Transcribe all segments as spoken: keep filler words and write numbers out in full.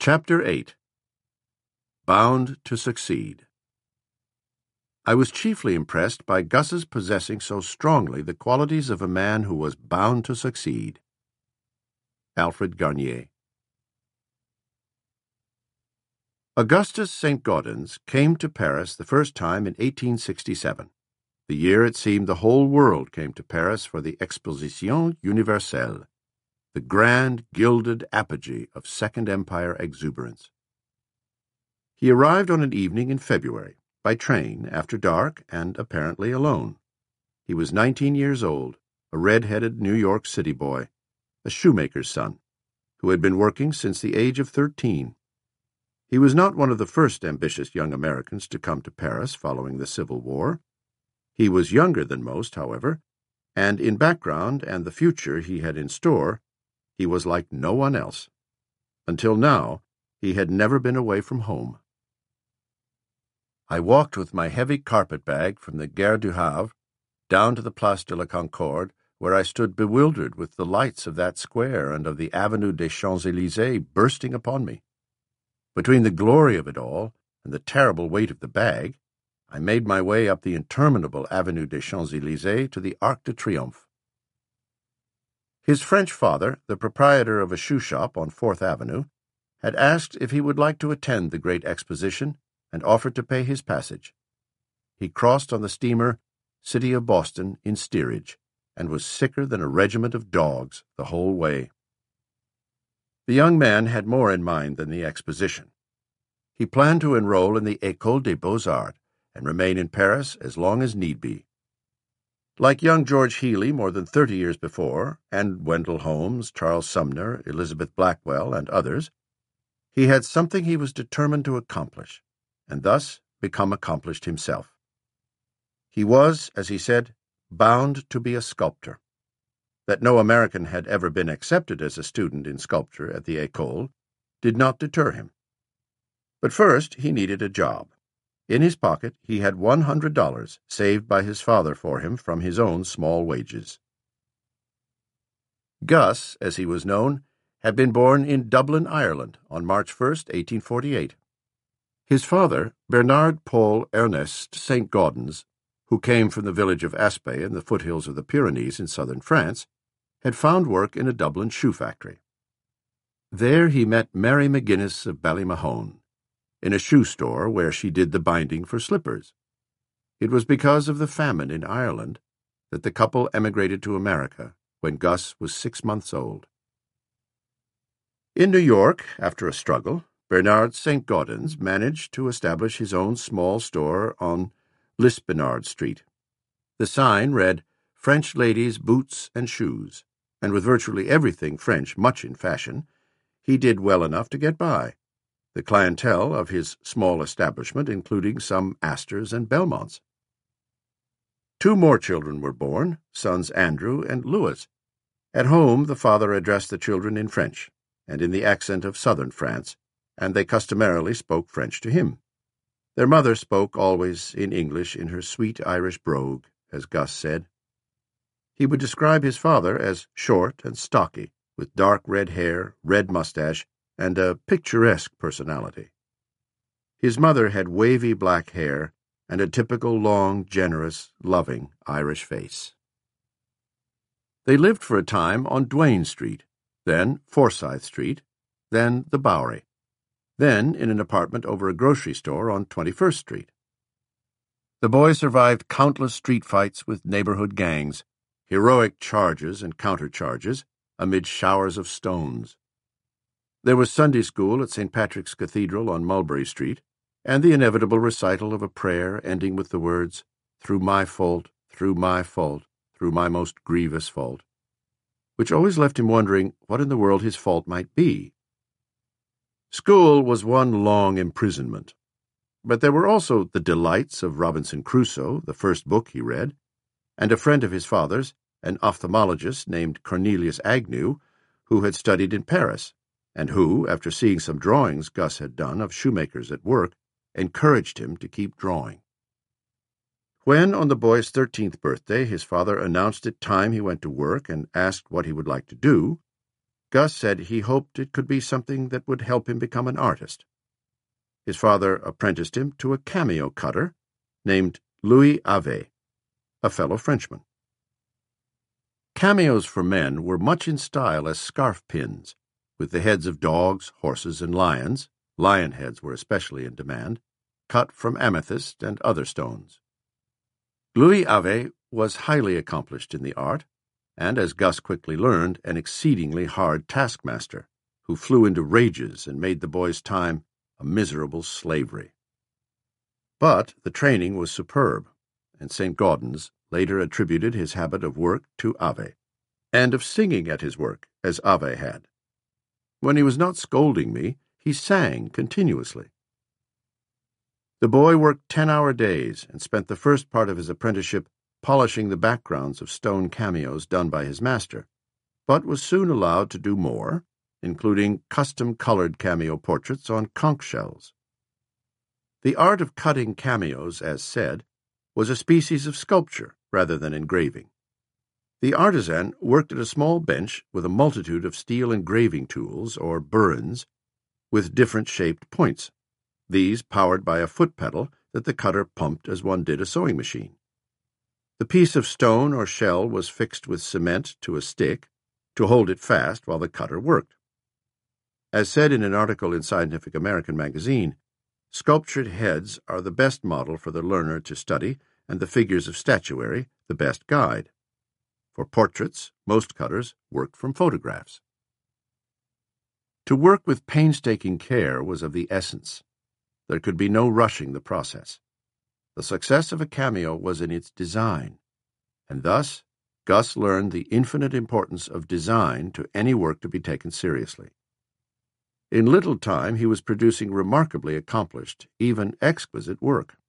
Chapter eight. Bound to Succeed. I was chiefly impressed by Gus's possessing so strongly the qualities of a man who was bound to succeed. Alfred Garnier. Augustus Saint Gaudens came to Paris the first time in eighteen sixty-seven, the year it seemed the whole world came to Paris for the Exposition Universelle, the grand, gilded apogee of Second Empire exuberance. He arrived on an evening in February, by train, after dark, and apparently alone. He was nineteen years old, a red-headed New York City boy, a shoemaker's son, who had been working since the age of thirteen. He was not one of the first ambitious young Americans to come to Paris following the Civil War. He was younger than most, however, and in background and the future he had in store, he was like no one else. Until now, he had never been away from home. I walked with my heavy carpet-bag from the Gare du Havre down to the Place de la Concorde, where I stood bewildered with the lights of that square and of the Avenue des Champs-Élysées bursting upon me. Between the glory of it all and the terrible weight of the bag, I made my way up the interminable Avenue des Champs-Élysées to the Arc de Triomphe. His French father, the proprietor of a shoe shop on Fourth Avenue, had asked if he would like to attend the great exposition and offered to pay his passage. He crossed on the steamer City of Boston in steerage and was sicker than a regiment of dogs the whole way. The young man had more in mind than the exposition. He planned to enroll in the École des Beaux-Arts and remain in Paris as long as need be. Like young George Healey more than thirty years before, and Wendell Holmes, Charles Sumner, Elizabeth Blackwell, and others, he had something he was determined to accomplish, and thus become accomplished himself. He was, as he said, bound to be a sculptor. That no American had ever been accepted as a student in sculpture at the École did not deter him. But first he needed a job. In his pocket he had one hundred dollars saved by his father for him from his own small wages. Gus, as he was known, had been born in Dublin, Ireland, on March first, eighteen forty-eight. His father, Bernard Paul Ernest Saint Gaudens, who came from the village of Aspet in the foothills of the Pyrenees in southern France, had found work in a Dublin shoe factory. There he met Mary McGuinness of Ballymahone, in a shoe store where she did the binding for slippers. It was because of the famine in Ireland that the couple emigrated to America when Gus was six months old. In New York, after a struggle, Bernard Saint Gaudens managed to establish his own small store on Lispenard Street. The sign read, "French Ladies' Boots and Shoes," and with virtually everything French much in fashion, he did well enough to get by, the clientele of his small establishment including some Astors and Belmonts. Two more children were born, sons Andrew and Louis. At home the father addressed the children in French, and in the accent of southern France, and they customarily spoke French to him. Their mother spoke always in English in her sweet Irish brogue, as Gus said. He would describe his father as short and stocky, with dark red hair, red mustache, and a picturesque personality. His mother had wavy black hair and a typical long, generous, loving Irish face. They lived for a time on Duane Street, then Forsyth Street, then the Bowery, then in an apartment over a grocery store on twenty-first Street. The boy survived countless street fights with neighborhood gangs, heroic charges and countercharges amid showers of stones. There was Sunday school at Saint Patrick's Cathedral on Mulberry Street, and the inevitable recital of a prayer ending with the words, "Through my fault, through my fault, through my most grievous fault," which always left him wondering what in the world his fault might be. School was one long imprisonment, but there were also the delights of Robinson Crusoe, the first book he read, and a friend of his father's, an ophthalmologist named Cornelius Agnew, who had studied in Paris, and who, after seeing some drawings Gus had done of shoemakers at work, encouraged him to keep drawing. When, on the boy's thirteenth birthday, his father announced it time he went to work and asked what he would like to do, Gus said he hoped it could be something that would help him become an artist. His father apprenticed him to a cameo cutter named Louis Ave, a fellow Frenchman. Cameos for men were much in style as scarf pins, with the heads of dogs, horses, and lions — lion heads were especially in demand — cut from amethyst and other stones. Louis Ave was highly accomplished in the art, and, as Gus quickly learned, an exceedingly hard taskmaster, who flew into rages and made the boy's time a miserable slavery. But the training was superb, and Saint Gaudens later attributed his habit of work to Ave, and of singing at his work, as Ave had. When he was not scolding me, he sang continuously. The boy worked ten-hour days and spent the first part of his apprenticeship polishing the backgrounds of stone cameos done by his master, but was soon allowed to do more, including custom-colored cameo portraits on conch shells. The art of cutting cameos, as said, was a species of sculpture rather than engraving. The artisan worked at a small bench with a multitude of steel engraving tools, or burins, with different shaped points, these powered by a foot pedal that the cutter pumped as one did a sewing machine. The piece of stone or shell was fixed with cement to a stick to hold it fast while the cutter worked. As said in an article in Scientific American magazine, sculptured heads are the best model for the learner to study, and the figures of statuary the best guide. For portraits, most cutters worked from photographs. To work with painstaking care was of the essence. There could be no rushing the process. The success of a cameo was in its design, and thus Gus learned the infinite importance of design to any work to be taken seriously. In little time he was producing remarkably accomplished, even exquisite work.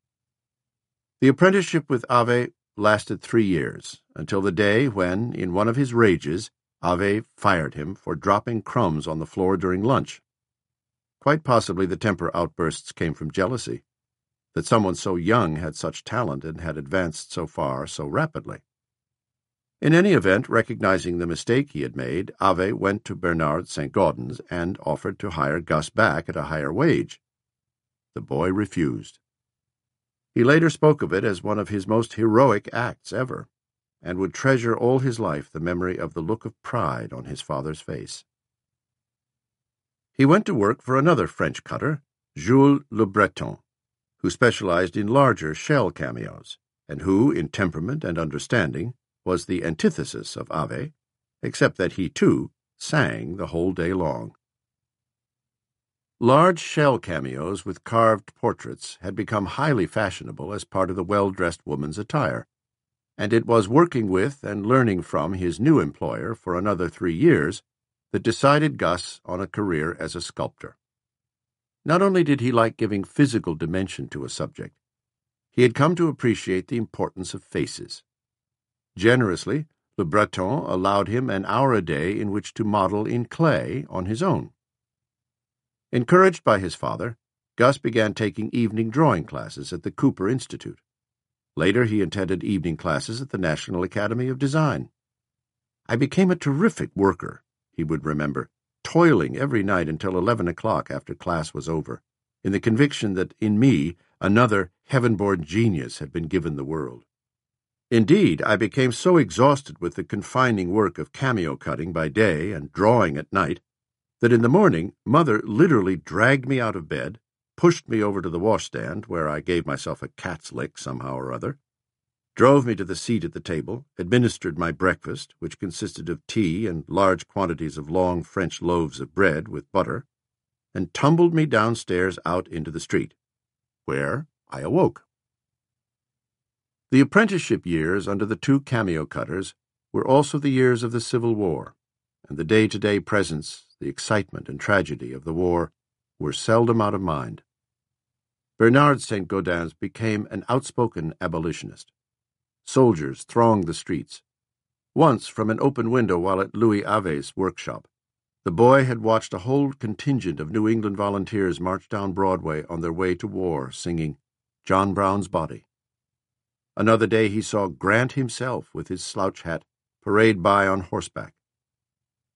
The apprenticeship with Ave lasted three years, until the day when, in one of his rages, Ave fired him for dropping crumbs on the floor during lunch. Quite possibly the temper outbursts came from jealousy, that someone so young had such talent and had advanced so far so rapidly. In any event, recognizing the mistake he had made, Ave went to Bernard Saint Gaudens and offered to hire Gus back at a higher wage. The boy refused. He later spoke of it as one of his most heroic acts ever, and would treasure all his life the memory of the look of pride on his father's face. He went to work for another French cutter, Jules Le Breton, who specialized in larger shell cameos, and who, in temperament and understanding, was the antithesis of Ave, except that he, too, sang the whole day long. Large shell cameos with carved portraits had become highly fashionable as part of the well-dressed woman's attire, and it was working with and learning from his new employer for another three years that decided Gus on a career as a sculptor. Not only did he like giving physical dimension to a subject, he had come to appreciate the importance of faces. Generously, Le Breton allowed him an hour a day in which to model in clay on his own. Encouraged by his father, Gus began taking evening drawing classes at the Cooper Institute. Later he attended evening classes at the National Academy of Design. "I became a terrific worker," he would remember, toiling every night until eleven o'clock after class was over, in the conviction that in me another heaven-born genius had been given the world. Indeed, I became so exhausted with the confining work of cameo cutting by day and drawing at night that in the morning Mother literally dragged me out of bed, pushed me over to the washstand, where I gave myself a cat's lick somehow or other, drove me to the seat at the table, administered my breakfast, which consisted of tea and large quantities of long French loaves of bread with butter, and tumbled me downstairs out into the street, where I awoke. The apprenticeship years under the two cameo cutters were also the years of the Civil War, and the day-to-day presence, the excitement and tragedy of the war were seldom out of mind. Bernard Saint Gaudens became an outspoken abolitionist. Soldiers thronged the streets. Once, from an open window while at Louis Ave's workshop, the boy had watched a whole contingent of New England volunteers march down Broadway on their way to war, singing John Brown's Body. Another day he saw Grant himself, with his slouch hat, parade by on horseback.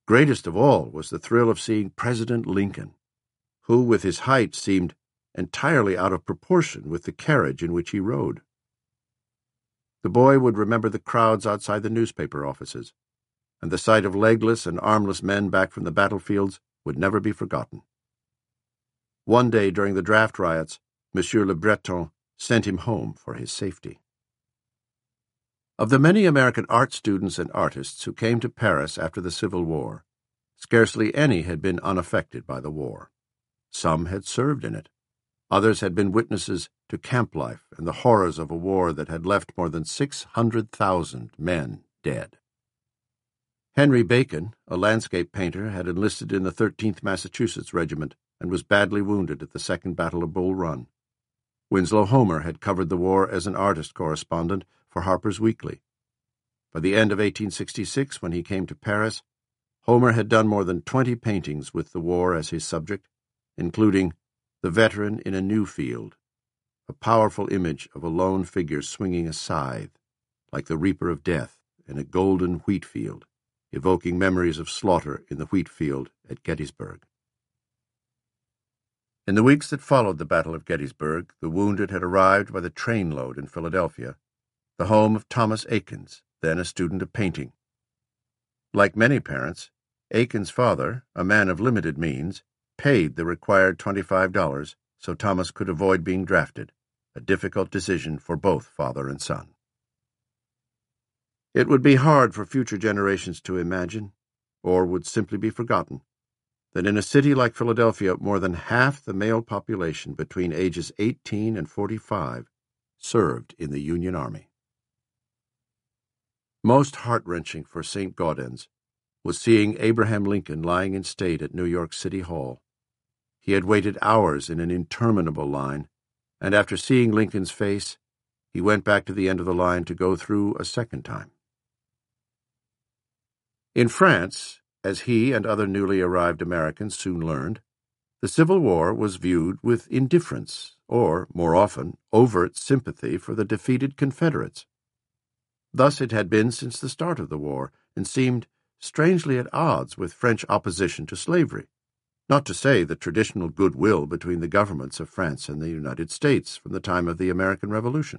Greatest of all was the thrill of seeing President Lincoln, who, with his height, seemed entirely out of proportion with the carriage in which he rode. The boy would remember the crowds outside the newspaper offices, and the sight of legless and armless men back from the battlefields would never be forgotten. One day during the draft riots, Monsieur Le Breton sent him home for his safety. Of the many American art students and artists who came to Paris after the Civil War, scarcely any had been unaffected by the war. Some had served in it. Others had been witnesses to camp life and the horrors of a war that had left more than six hundred thousand men dead. Henry Bacon, a landscape painter, had enlisted in the thirteenth Massachusetts Regiment and was badly wounded at the Second Battle of Bull Run. Winslow Homer had covered the war as an artist correspondent for Harper's Weekly. By the end of eighteen sixty-six, when he came to Paris, Homer had done more than twenty paintings with the war as his subject, including The Veteran in a New Field, a powerful image of a lone figure swinging a scythe, like the reaper of death, in a golden wheat field, evoking memories of slaughter in the wheat field at Gettysburg. In the weeks that followed the Battle of Gettysburg, the wounded had arrived by the trainload in Philadelphia, the home of Thomas Eakins, then a student of painting. Like many parents, Eakins' father, a man of limited means, paid the required twenty-five dollars so Thomas could avoid being drafted, a difficult decision for both father and son. It would be hard for future generations to imagine, or would simply be forgotten, that in a city like Philadelphia more than half the male population between ages eighteen and forty-five served in the Union Army. Most heart-wrenching for Saint Gaudens was seeing Abraham Lincoln lying in state at New York City Hall. He had waited hours in an interminable line, and after seeing Lincoln's face, he went back to the end of the line to go through a second time. In France, as he and other newly arrived Americans soon learned, the Civil War was viewed with indifference, or, more often, overt sympathy for the defeated Confederates. Thus it had been since the start of the war, and seemed strangely at odds with French opposition to slavery, not to say the traditional goodwill between the governments of France and the United States from the time of the American Revolution.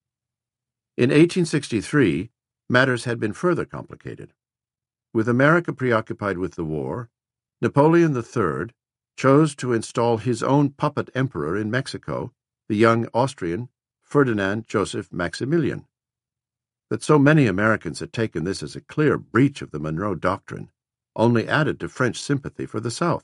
In eighteen sixty-three, matters had been further complicated. With America preoccupied with the war, Napoleon the Third chose to install his own puppet emperor in Mexico, the young Austrian Ferdinand Joseph Maximilian. That so many Americans had taken this as a clear breach of the Monroe Doctrine only added to French sympathy for the South.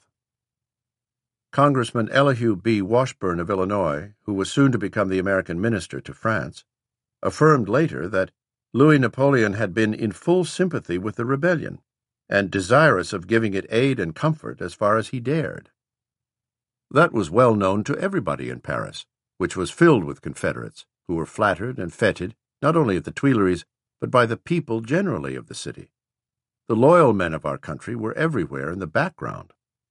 Congressman Elihu B. Washburne of Illinois, who was soon to become the American minister to France, affirmed later that Louis Napoleon had been in full sympathy with the rebellion and desirous of giving it aid and comfort as far as he dared. That was well known to everybody in Paris, which was filled with Confederates, who were flattered and feted not only at the Tuileries, but by the people generally of the city. The loyal men of our country were everywhere in the background.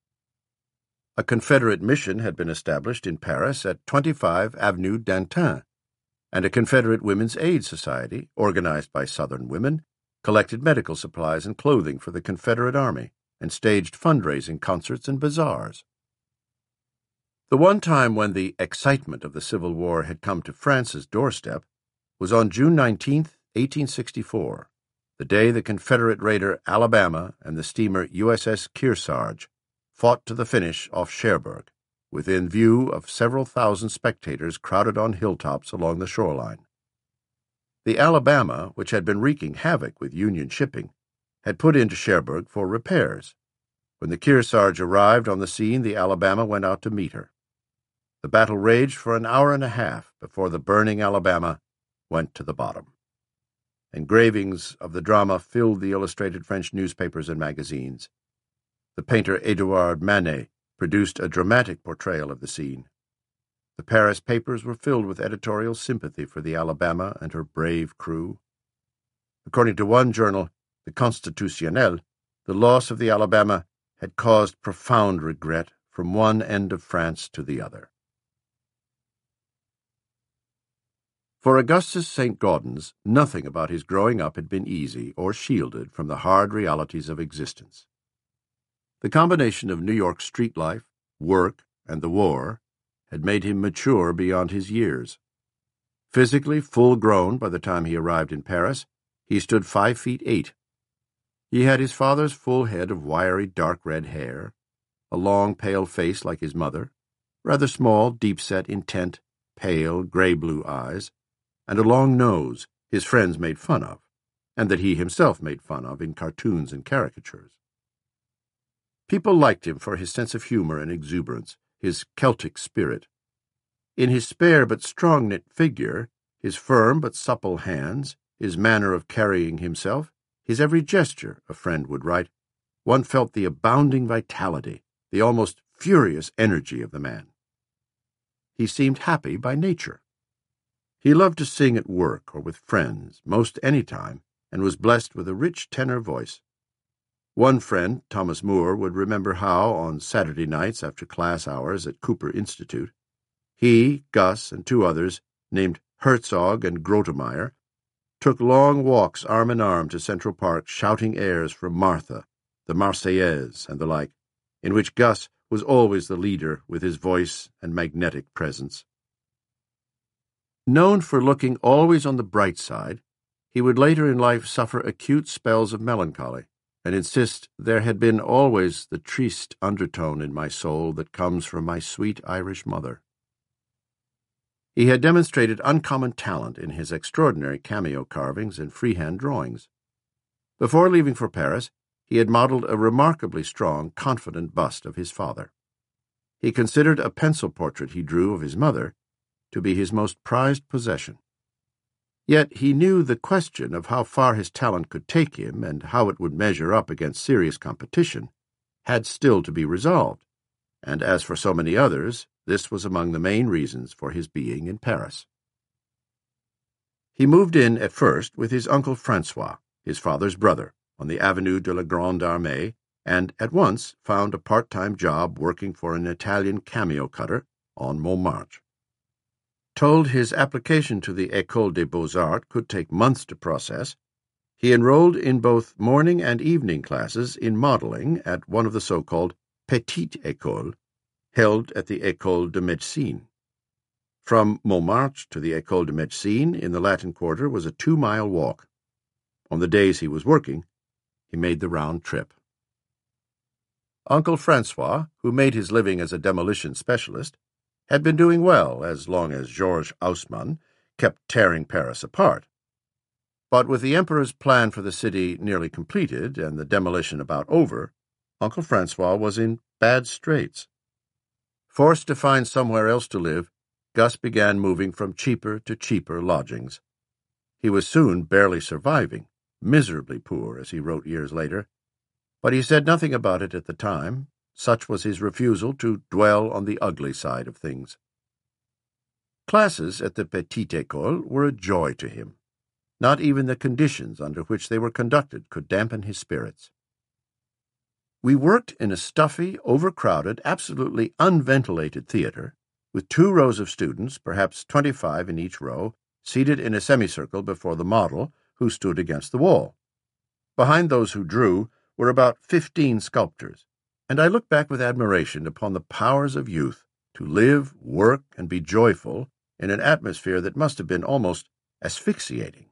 A Confederate mission had been established in Paris at twenty-five Avenue d'Antin, and a Confederate Women's Aid Society, organized by Southern women, collected medical supplies and clothing for the Confederate Army and staged fundraising concerts and bazaars. The one time when the excitement of the Civil War had come to France's doorstep was on June nineteenth, eighteen sixty-four, the day the Confederate raider Alabama and the steamer U S S Kearsarge fought to the finish off Cherbourg, within view of several thousand spectators crowded on hilltops along the shoreline. The Alabama, which had been wreaking havoc with Union shipping, had put into Cherbourg for repairs. When the Kearsarge arrived on the scene, the Alabama went out to meet her. The battle raged for an hour and a half before the burning Alabama went to the bottom. Engravings of the drama filled the illustrated French newspapers and magazines. The painter Édouard Manet produced a dramatic portrayal of the scene. The Paris papers were filled with editorial sympathy for the Alabama and her brave crew. According to one journal, the Constitutionnel, the loss of the Alabama had caused profound regret from one end of France to the other. For Augustus Saint Gaudens, nothing about his growing up had been easy or shielded from the hard realities of existence. The combination of New York street life, work, and the war had made him mature beyond his years. Physically full-grown by the time he arrived in Paris, he stood five feet eight. He had his father's full head of wiry dark red hair, a long pale face like his mother, rather small, deep-set, intent, pale, gray-blue eyes, and a long nose his friends made fun of, and that he himself made fun of in cartoons and caricatures. People liked him for his sense of humor and exuberance, his Celtic spirit. In his spare but strong-knit figure, his firm but supple hands, his manner of carrying himself, his every gesture, a friend would write, one felt the abounding vitality, the almost furious energy of the man. He seemed happy by nature. He loved to sing at work or with friends, most any time, and was blessed with a rich tenor voice. One friend, Thomas Moore, would remember how, on Saturday nights after class hours at Cooper Institute, he, Gus, and two others, named Herzog and Grotemeyer, took long walks arm in arm to Central Park shouting airs from Martha, the Marseillaise, and the like, in which Gus was always the leader with his voice and magnetic presence. Known for looking always on the bright side, he would later in life suffer acute spells of melancholy, and insist there had been always the triste undertone in my soul that comes from my sweet Irish mother. He had demonstrated uncommon talent in his extraordinary cameo carvings and freehand drawings. Before leaving for Paris, he had modeled a remarkably strong, confident bust of his father. He considered a pencil portrait he drew of his mother to be his most prized possession. Yet he knew the question of how far his talent could take him and how it would measure up against serious competition had still to be resolved, and as for so many others, this was among the main reasons for his being in Paris. He moved in at first with his uncle Francois, his father's brother, on the Avenue de la Grande Armée, and at once found a part-time job working for an Italian cameo cutter on Montmartre. Told his application to the École des Beaux-Arts could take months to process, he enrolled in both morning and evening classes in modeling at one of the so-called Petites Écoles, held at the École de Médecine. From Montmartre to the École de Médecine in the Latin Quarter was a two-mile walk. On the days he was working, he made the round trip. Uncle Francois, who made his living as a demolition specialist, had been doing well as long as Georges Haussmann kept tearing Paris apart. But with the Emperor's plan for the city nearly completed and the demolition about over, Uncle Francois was in bad straits. Forced to find somewhere else to live, Gus began moving from cheaper to cheaper lodgings. He was soon barely surviving, miserably poor, as he wrote years later, but he said nothing about it at the time. Such was his refusal to dwell on the ugly side of things. Classes at the Petite École were a joy to him. Not even the conditions under which they were conducted could dampen his spirits. We worked in a stuffy, overcrowded, absolutely unventilated theater, with two rows of students, perhaps twenty-five in each row, seated in a semicircle before the model, who stood against the wall. Behind those who drew were about fifteen sculptors, and I look back with admiration upon the powers of youth to live, work, and be joyful in an atmosphere that must have been almost asphyxiating.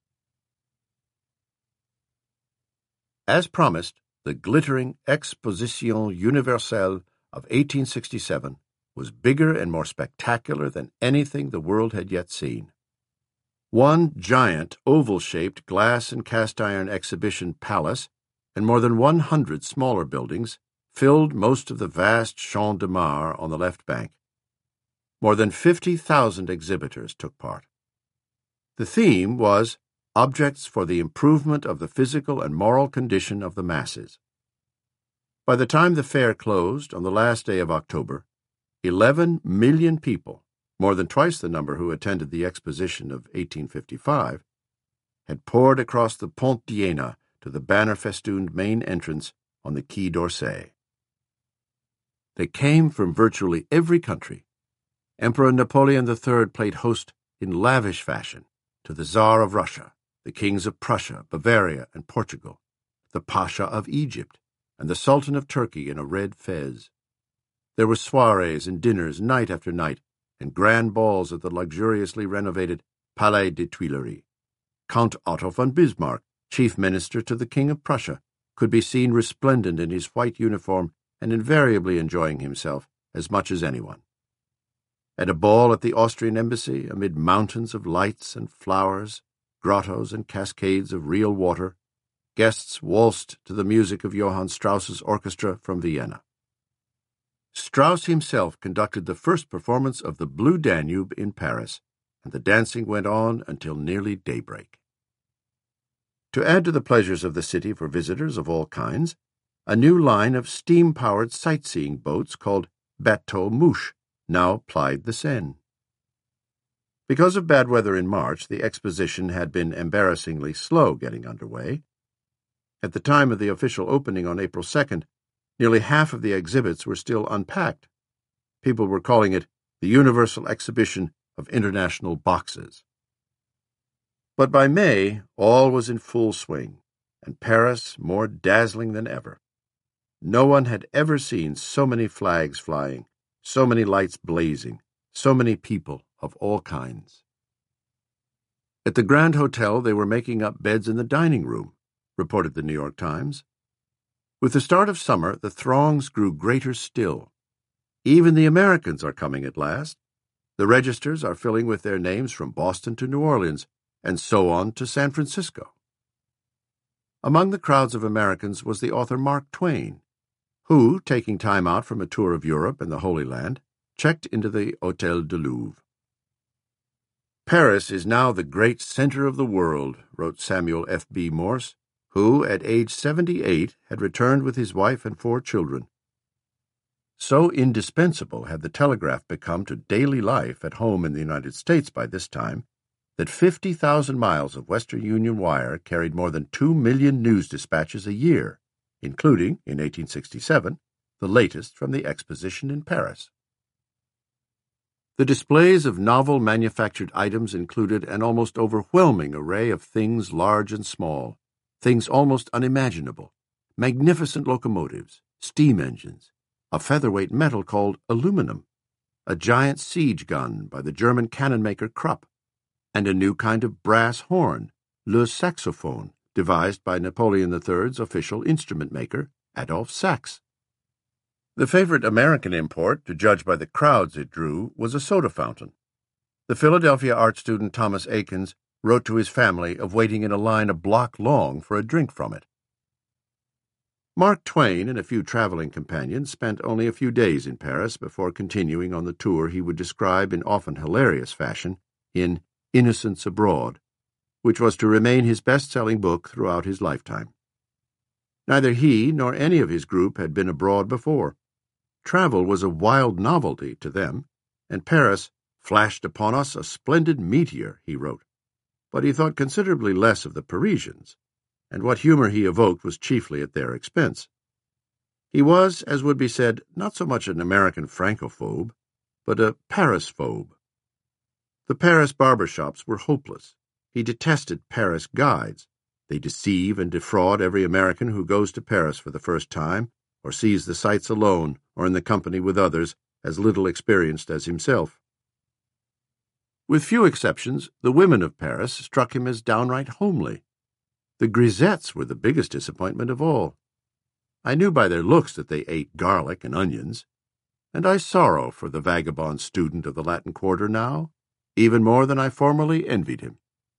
As promised, the glittering Exposition Universelle of eighteen sixty-seven was bigger and more spectacular than anything the world had yet seen. One giant, oval-shaped glass and cast-iron exhibition palace and more than one hundred smaller buildings filled most of the vast Champ de Mars on the left bank. More than fifty thousand exhibitors took part. The theme was Objects for the Improvement of the Physical and Moral Condition of the Masses. By the time the fair closed on the last day of October, eleven million people, more than twice the number who attended the exposition of eighteen fifty-five, had poured across the Pont d'Iéna to the banner-festooned main entrance on the Quai d'Orsay. They came from virtually every country. Emperor Napoleon the Third played host in lavish fashion to the Tsar of Russia, the kings of Prussia, Bavaria, and Portugal, the Pasha of Egypt, and the Sultan of Turkey in a red fez. There were soirees and dinners night after night, and grand balls at the luxuriously renovated Palais des Tuileries. Count Otto von Bismarck, chief minister to the King of Prussia, could be seen resplendent in his white uniform and invariably enjoying himself as much as anyone. At a ball at the Austrian embassy, amid mountains of lights and flowers, grottos and cascades of real water, guests waltzed to the music of Johann Strauss's orchestra from Vienna. Strauss himself conducted the first performance of the Blue Danube in Paris, and the dancing went on until nearly daybreak. To add to the pleasures of the city for visitors of all kinds, a new line of steam-powered sightseeing boats called Bateaux Mouche now plied the Seine. Because of bad weather in March, the exposition had been embarrassingly slow getting underway. At the time of the official opening on April second, nearly half of the exhibits were still unpacked. People were calling it the Universal Exhibition of International Boxes. But by May, all was in full swing, and Paris more dazzling than ever. No one had ever seen so many flags flying, so many lights blazing, so many people of all kinds. At the Grand Hotel, they were making up beds in the dining room, reported the New York Times. With the start of summer, the throngs grew greater still. Even the Americans are coming at last. The registers are filling with their names from Boston to New Orleans, and so on to San Francisco. Among the crowds of Americans was the author Mark Twain, who, taking time out from a tour of Europe and the Holy Land, checked into the Hôtel du Louvre. Paris is now the great center of the world, wrote Samuel F. B. Morse, who, at age seventy-eight, had returned with his wife and four children. So indispensable had the telegraph become to daily life at home in the United States by this time that fifty thousand miles of Western Union wire carried more than two million news dispatches a year, including, in eighteen sixty-seven, the latest from the Exposition in Paris. The displays of novel manufactured items included an almost overwhelming array of things large and small, things almost unimaginable, magnificent locomotives, steam engines, a featherweight metal called aluminum, a giant siege gun by the German cannon maker Krupp, and a new kind of brass horn, le saxophone, devised by Napoleon the Third's official instrument maker, Adolphe Sax. The favorite American import, to judge by the crowds it drew, was a soda fountain. The Philadelphia art student Thomas Akins wrote to his family of waiting in a line a block long for a drink from it. Mark Twain and a few traveling companions spent only a few days in Paris before continuing on the tour he would describe in often hilarious fashion in Innocents Abroad, which was to remain his best-selling book throughout his lifetime. Neither he nor any of his group had been abroad before. Travel was a wild novelty to them, and Paris flashed upon us a splendid meteor, he wrote. But he thought considerably less of the Parisians, and what humor he evoked was chiefly at their expense. He was, as would be said, not so much an American Francophobe, but a Parisphobe. The Paris barber shops were hopeless. He detested Paris guides. They deceive and defraud every American who goes to Paris for the first time, or sees the sights alone or in the company with others as little experienced as himself. With few exceptions, the women of Paris struck him as downright homely. The grisettes were the biggest disappointment of all. I knew by their looks that they ate garlic and onions, and I sorrow for the vagabond student of the Latin Quarter now, even more than I formerly envied him.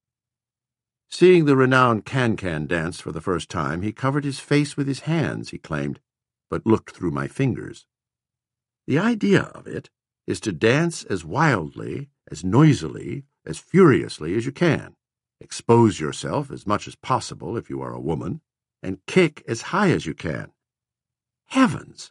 Seeing the renowned can-can dance for the first time, he covered his face with his hands, he claimed, but looked through my fingers. The idea of it is to dance as wildly, as noisily, as furiously as you can, expose yourself as much as possible if you are a woman, and kick as high as you can. Heavens!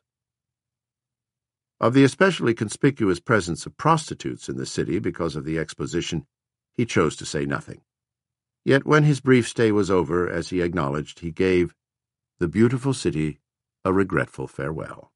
Of the especially conspicuous presence of prostitutes in the city because of the exposition, he chose to say nothing. Yet when his brief stay was over, as he acknowledged, he gave the beautiful city a regretful farewell.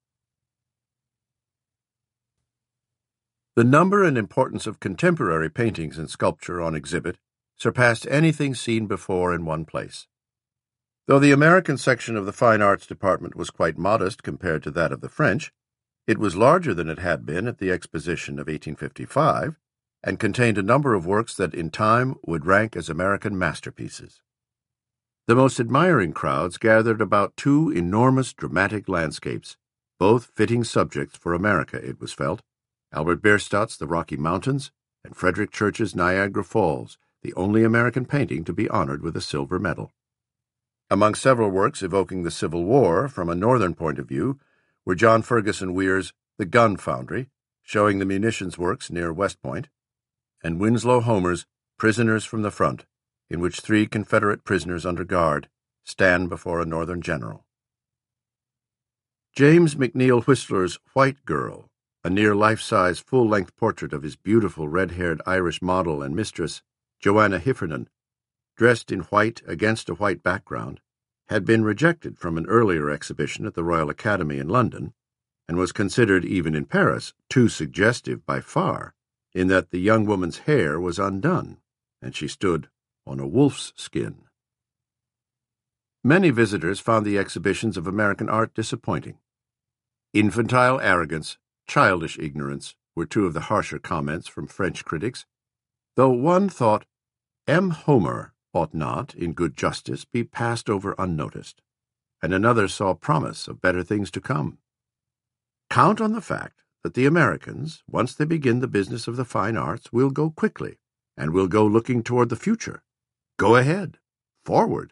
The number and importance of contemporary paintings and sculpture on exhibit surpassed anything seen before in one place. Though the American section of the Fine Arts Department was quite modest compared to that of the French, it was larger than it had been at the Exposition of eighteen fifty-five, and contained a number of works that in time would rank as American masterpieces. The most admiring crowds gathered about two enormous dramatic landscapes, both fitting subjects for America, it was felt, Albert Bierstadt's The Rocky Mountains and Frederick Church's Niagara Falls, the only American painting to be honored with a silver medal. Among several works evoking the Civil War from a northern point of view were John Ferguson Weir's The Gun Foundry, showing the munitions works near West Point, and Winslow Homer's Prisoners from the Front, in which three Confederate prisoners under guard stand before a Northern general. James McNeill Whistler's White Girl, a near life-size full-length portrait of his beautiful red-haired Irish model and mistress, Joanna Heffernan, dressed in white against a white background, had been rejected from an earlier exhibition at the Royal Academy in London, and was considered, even in Paris, too suggestive by far, in that the young woman's hair was undone, and she stood on a wolf's skin. Many visitors found the exhibitions of American art disappointing. Infantile arrogance, childish ignorance were two of the harsher comments from French critics, though one thought M. Homer ought not, in good justice, be passed over unnoticed, and another saw promise of better things to come. Count on the fact that the Americans, once they begin the business of the fine arts, will go quickly, and will go looking toward the future. Go ahead. Forward.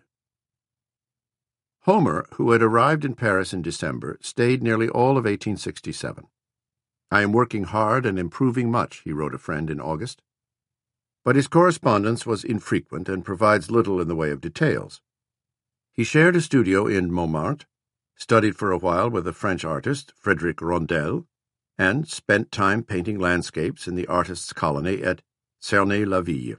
Homer, who had arrived in Paris in December, stayed nearly all of eighteen sixty-seven. I am working hard and improving much, he wrote a friend in August. But his correspondence was infrequent and provides little in the way of details. He shared a studio in Montmartre, studied for a while with a French artist, Frédéric Rondel, and spent time painting landscapes in the artists' colony at Cernay-la-Ville.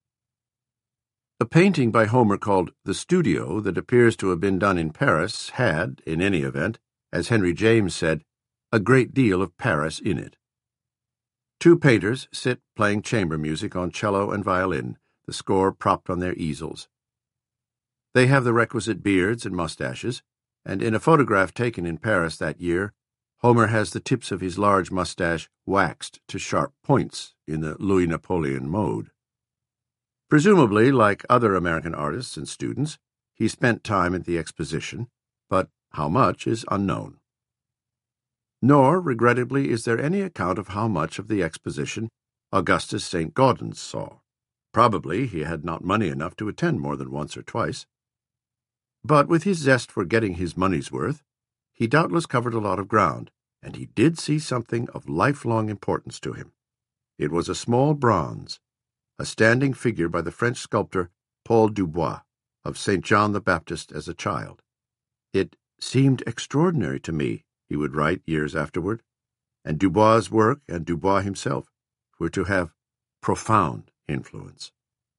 A painting by Homer called The Studio that appears to have been done in Paris had, in any event, as Henry James said, a great deal of Paris in it. Two painters sit playing chamber music on cello and violin, the score propped on their easels. They have the requisite beards and mustaches, and in a photograph taken in Paris that year, Homer has the tips of his large mustache waxed to sharp points in the Louis Napoleon mode. Presumably, like other American artists and students, he spent time at the Exposition, but how much is unknown. Nor, regrettably, is there any account of how much of the Exposition Augustus Saint Gaudens saw. Probably he had not money enough to attend more than once or twice. But with his zest for getting his money's worth, he doubtless covered a lot of ground, and he did see something of lifelong importance to him. It was a small bronze, a standing figure by the French sculptor Paul Dubois, of Saint John the Baptist as a child. It seemed extraordinary to me, he would write years afterward, and Dubois' work and Dubois himself were to have profound influence.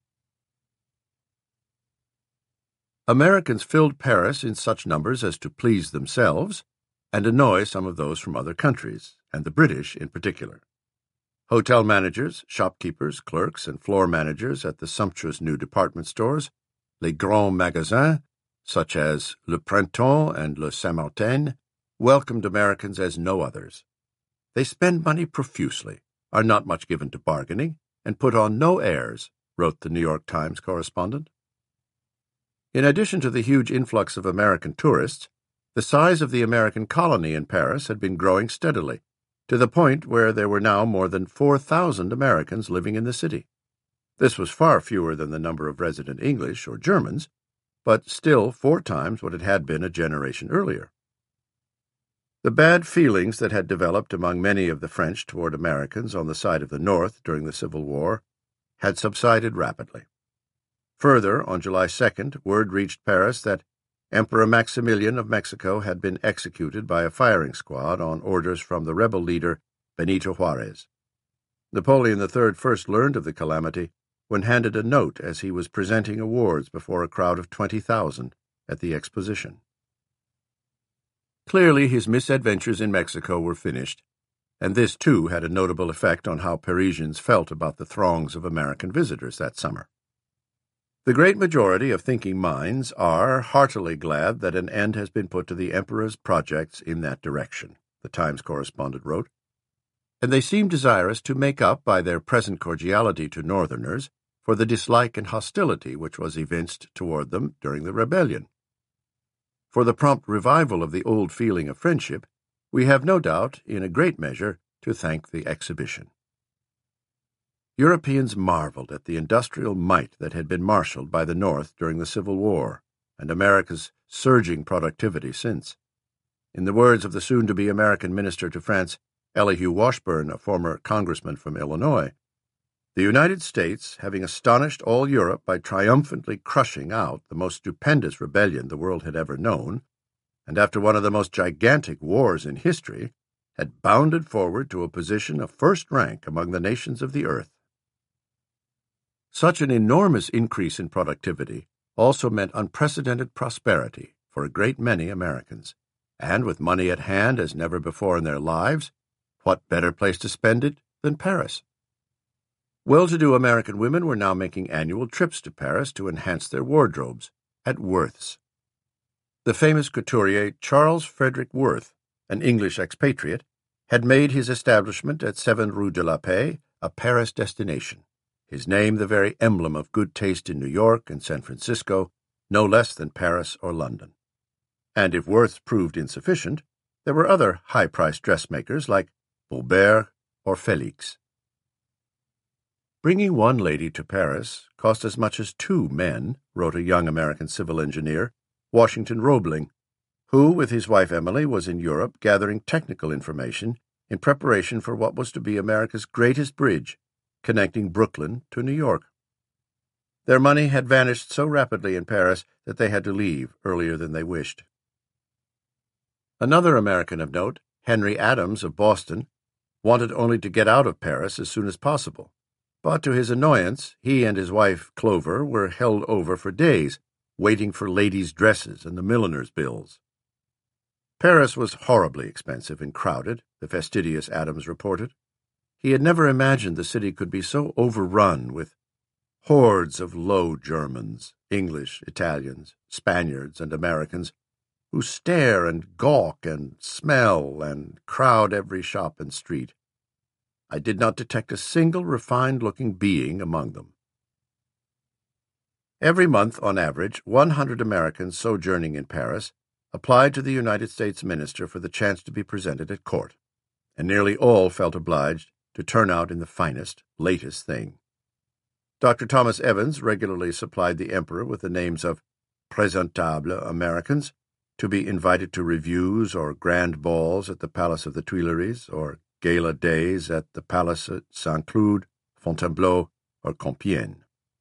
Americans filled Paris in such numbers as to please themselves and annoy some of those from other countries, and the British in particular. Hotel managers, shopkeepers, clerks, and floor managers at the sumptuous new department stores, les grands magasins, such as Le Printemps and Le Saint-Martin, welcomed Americans as no others. They spend money profusely, are not much given to bargaining, and put on no airs, wrote the New York Times correspondent. In addition to the huge influx of American tourists, the size of the American colony in Paris had been growing steadily, to the point where there were now more than four thousand Americans living in the city. This was far fewer than the number of resident English or Germans, but still four times what it had been a generation earlier. The bad feelings that had developed among many of the French toward Americans on the side of the North during the Civil War had subsided rapidly. Further, on July second, word reached Paris that Emperor Maximilian of Mexico had been executed by a firing squad on orders from the rebel leader Benito Juarez. Napoleon the Third first learned of the calamity when handed a note as he was presenting awards before a crowd of twenty thousand at the Exposition. Clearly his misadventures in Mexico were finished, and this too had a notable effect on how Parisians felt about the throngs of American visitors that summer. The great majority of thinking minds are heartily glad that an end has been put to the Emperor's projects in that direction, the Times correspondent wrote, and they seem desirous to make up by their present cordiality to Northerners for the dislike and hostility which was evinced toward them during the rebellion. For the prompt revival of the old feeling of friendship, we have no doubt, in a great measure, to thank the exhibition. Europeans marveled at the industrial might that had been marshaled by the North during the Civil War, and America's surging productivity since. In the words of the soon-to-be American minister to France, Elihu Washburne, a former congressman from Illinois, the United States, having astonished all Europe by triumphantly crushing out the most stupendous rebellion the world had ever known, and after one of the most gigantic wars in history, had bounded forward to a position of first rank among the nations of the earth. Such an enormous increase in productivity also meant unprecedented prosperity for a great many Americans, and with money at hand as never before in their lives, what better place to spend it than Paris? Well-to-do American women were now making annual trips to Paris to enhance their wardrobes at Worth's. The famous couturier Charles Frederick Worth, an English expatriate, had made his establishment at seven Rue de la Paix a Paris destination, his name the very emblem of good taste in New York and San Francisco, no less than Paris or London. And if Worth's proved insufficient, there were other high-priced dressmakers like Beaubert or Félix. Bringing one lady to Paris cost as much as two men, wrote a young American civil engineer, Washington Roebling, who, with his wife Emily, was in Europe gathering technical information in preparation for what was to be America's greatest bridge, connecting Brooklyn to New York. Their money had vanished so rapidly in Paris that they had to leave earlier than they wished. Another American of note, Henry Adams of Boston, wanted only to get out of Paris as soon as possible. But to his annoyance, he and his wife, Clover, were held over for days, waiting for ladies' dresses and the milliner's bills. Paris was horribly expensive and crowded, the fastidious Adams reported. He had never imagined the city could be so overrun with hordes of Low Germans, English, Italians, Spaniards, and Americans, who stare and gawk and smell and crowd every shop and street. I did not detect a single refined-looking being among them. Every month, on average, one hundred Americans sojourning in Paris applied to the United States minister for the chance to be presented at court, and nearly all felt obliged to turn out in the finest, latest thing. Doctor Thomas Evans regularly supplied the Emperor with the names of presentable Americans to be invited to reviews or grand balls at the Palace of the Tuileries or gala days at the Palace at Saint-Cloud, Fontainebleau, or Compiègne.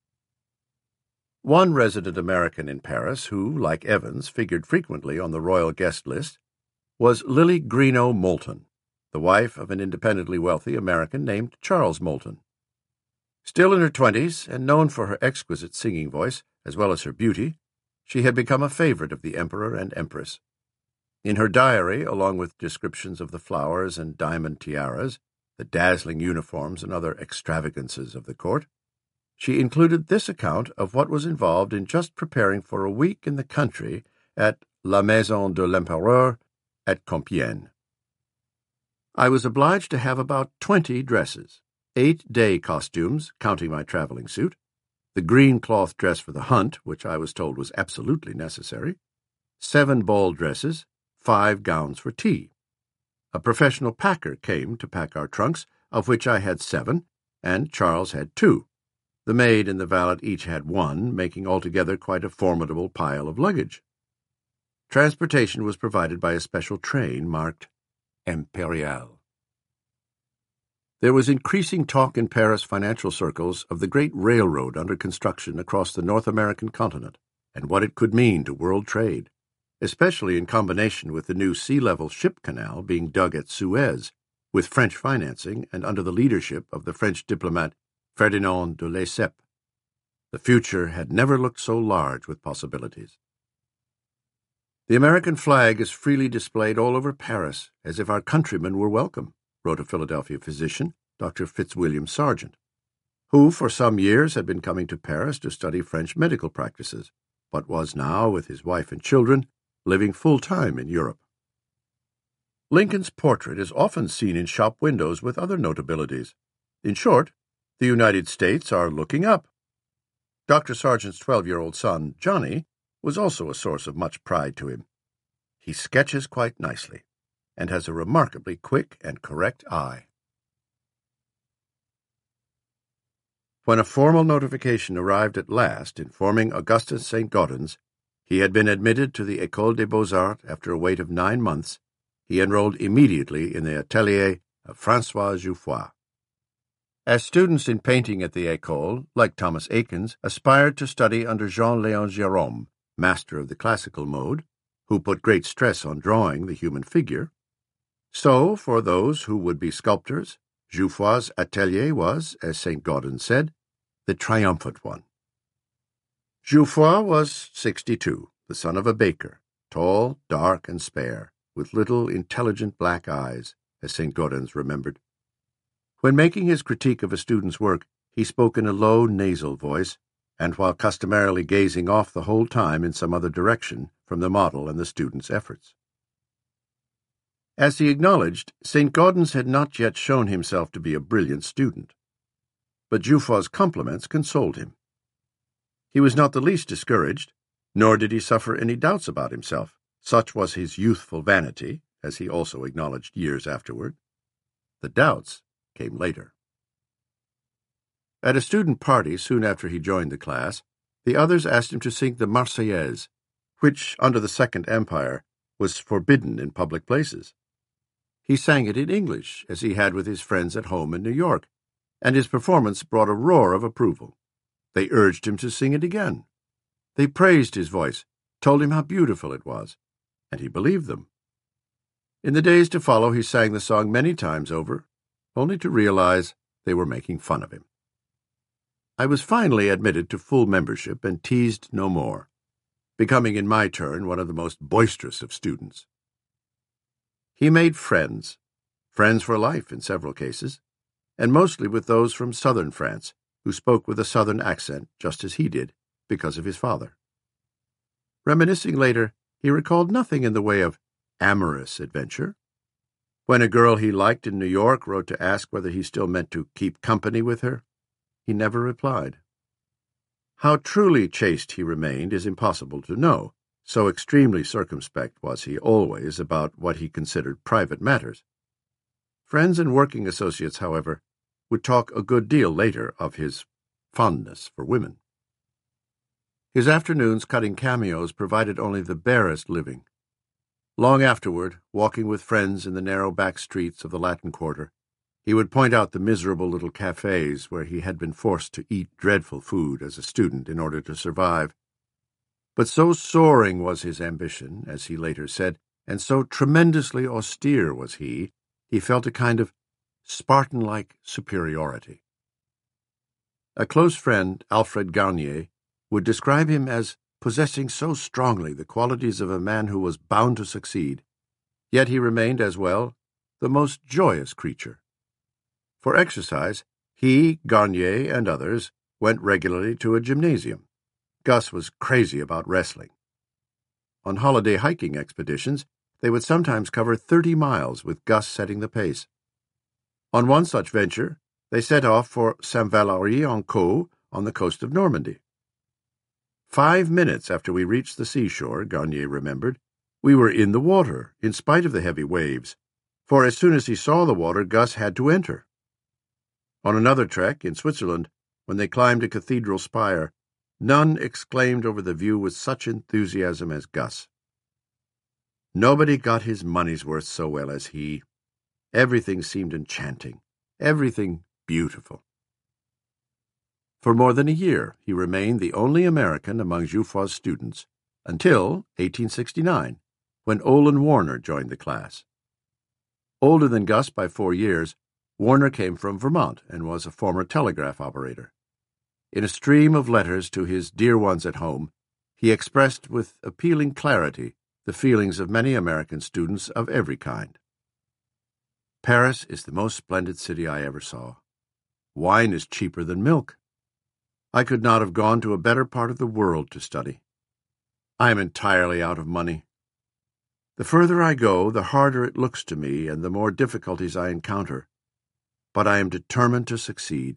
One resident American in Paris who, like Evans, figured frequently on the royal guest list was Lily Greenough Moulton, the wife of an independently wealthy American named Charles Moulton. Still in her twenties, and known for her exquisite singing voice as well as her beauty, she had become a favorite of the Emperor and Empress. In her diary, along with descriptions of the flowers and diamond tiaras, the dazzling uniforms and other extravagances of the court, she included this account of what was involved in just preparing for a week in the country at La Maison de l'Empereur at Compiègne. I was obliged to have about twenty dresses, eight day costumes, counting my traveling suit, the green cloth dress for the hunt, which I was told was absolutely necessary, seven ball dresses, five gowns for tea. A professional packer came to pack our trunks, of which I had seven, and Charles had two. The maid and the valet each had one, making altogether quite a formidable pile of luggage. Transportation was provided by a special train marked Impérial. There was increasing talk in Paris financial circles of the great railroad under construction across the North American continent and what it could mean to world trade, especially in combination with the new sea-level ship canal being dug at Suez, with French financing and under the leadership of the French diplomat Ferdinand de Lesseps. The future had never looked so large with possibilities. The American flag is freely displayed all over Paris, as if our countrymen were welcome, wrote a Philadelphia physician, Doctor Fitzwilliam Sargent, who for some years had been coming to Paris to study French medical practices, but was now, with his wife and children, living full-time in Europe. Lincoln's portrait is often seen in shop windows with other notabilities. In short, the United States are looking up. Doctor Sargent's twelve-year-old son, Johnny, was also a source of much pride to him. He sketches quite nicely, and has a remarkably quick and correct eye. When a formal notification arrived at last informing Augustus Saint Gaudens he had been admitted to the École des Beaux-Arts after a wait of nine months, he enrolled immediately in the atelier of François Jouffroy. As students in painting at the École, like Thomas Eakins, aspired to study under Jean-Léon Gérôme, master of the classical mode, who put great stress on drawing the human figure, so, for those who would be sculptors, Jouffroy's atelier was, as Saint Gaudens said, the triumphant one. Jouffroy was sixty-two, the son of a baker, tall, dark, and spare, with little, intelligent black eyes, as Saint Gaudens remembered. When making his critique of a student's work, he spoke in a low, nasal voice, and while customarily gazing off the whole time in some other direction from the model and the student's efforts. As he acknowledged, Saint Gaudens had not yet shown himself to be a brilliant student. But Jouffroy's compliments consoled him. He was not the least discouraged, nor did he suffer any doubts about himself. Such was his youthful vanity, as he also acknowledged years afterward. The doubts came later. At a student party soon after he joined the class, the others asked him to sing the Marseillaise, which, under the Second Empire, was forbidden in public places. He sang it in English, as he had with his friends at home in New York, and his performance brought a roar of approval. They urged him to sing it again. They praised his voice, told him how beautiful it was, and he believed them. In the days to follow he sang the song many times over, only to realize they were making fun of him. I was finally admitted to full membership and teased no more, becoming in my turn one of the most boisterous of students. He made friends, friends for life in several cases, and mostly with those from southern France, who spoke with a southern accent just as he did, because of his father. Reminiscing later, he recalled nothing in the way of amorous adventure. When a girl he liked in New York wrote to ask whether he still meant to keep company with her, he never replied. How truly chaste he remained is impossible to know, so extremely circumspect was he always about what he considered private matters. Friends and working associates, however, would talk a good deal later of his fondness for women. His afternoons cutting cameos provided only the barest living. Long afterward, walking with friends in the narrow back streets of the Latin Quarter, he would point out the miserable little cafes where he had been forced to eat dreadful food as a student in order to survive. But so soaring was his ambition, as he later said, and so tremendously austere was he, he felt a kind of Spartan-like superiority. A close friend, Alfred Garnier, would describe him as possessing so strongly the qualities of a man who was bound to succeed, yet he remained as well the most joyous creature. For exercise, he, Garnier, and others went regularly to a gymnasium. Gus was crazy about wrestling. On holiday hiking expeditions, they would sometimes cover thirty miles with Gus setting the pace. On one such venture, they set off for Saint-Valery-en-Caux on the coast of Normandy. Five minutes after we reached the seashore, Garnier remembered, we were in the water, in spite of the heavy waves, for as soon as he saw the water, Gus had to enter. On another trek, in Switzerland, when they climbed a cathedral spire, none exclaimed over the view with such enthusiasm as Gus. Nobody got his money's worth so well as he. Everything seemed enchanting, everything beautiful. For more than a year, he remained the only American among Jouffroy's students, until eighteen sixty-nine, when Olin Warner joined the class. Older than Gus by four years, Warner came from Vermont and was a former telegraph operator. In a stream of letters to his dear ones at home, he expressed with appealing clarity the feelings of many American students of every kind. Paris is the most splendid city I ever saw. Wine is cheaper than milk. I could not have gone to a better part of the world to study. I am entirely out of money. The further I go, the harder it looks to me and the more difficulties I encounter. But I am determined to succeed.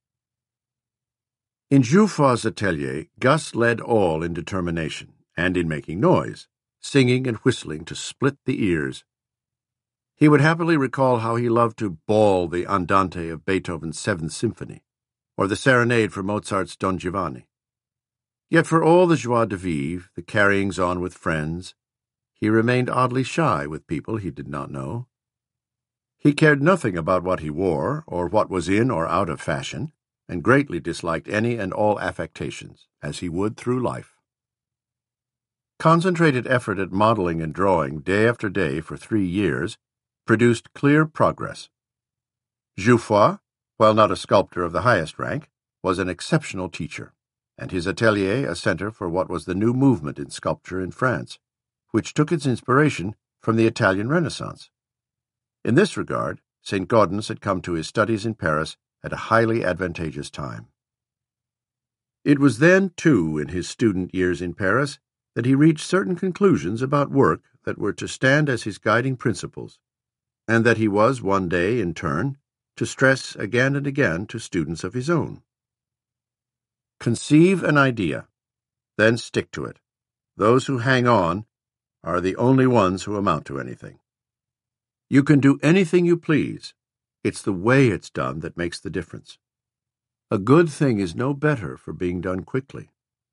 In Jouffroid's atelier, Gus led all in determination and in making noise, singing and whistling to split the ears. He would happily recall how he loved to bawl the Andante of Beethoven's Seventh Symphony, or the serenade for Mozart's Don Giovanni. Yet for all the joie de vivre, the carryings on with friends, he remained oddly shy with people he did not know. He cared nothing about what he wore, or what was in or out of fashion, and greatly disliked any and all affectations, as he would through life. Concentrated effort at modeling and drawing day after day for three years produced clear progress. Jouffroid, while not a sculptor of the highest rank, was an exceptional teacher, and his atelier a center for what was the new movement in sculpture in France, which took its inspiration from the Italian Renaissance. In this regard, Saint Gaudens had come to his studies in Paris at a highly advantageous time. It was then, too, in his student years in Paris, that he reached certain conclusions about work that were to stand as his guiding principles, and that he was one day, in turn, to stress again and again to students of his own. Conceive an idea, then stick to it. Those who hang on are the only ones who amount to anything. You can do anything you please. It's the way it's done that makes the difference. A good thing is no better for being done quickly.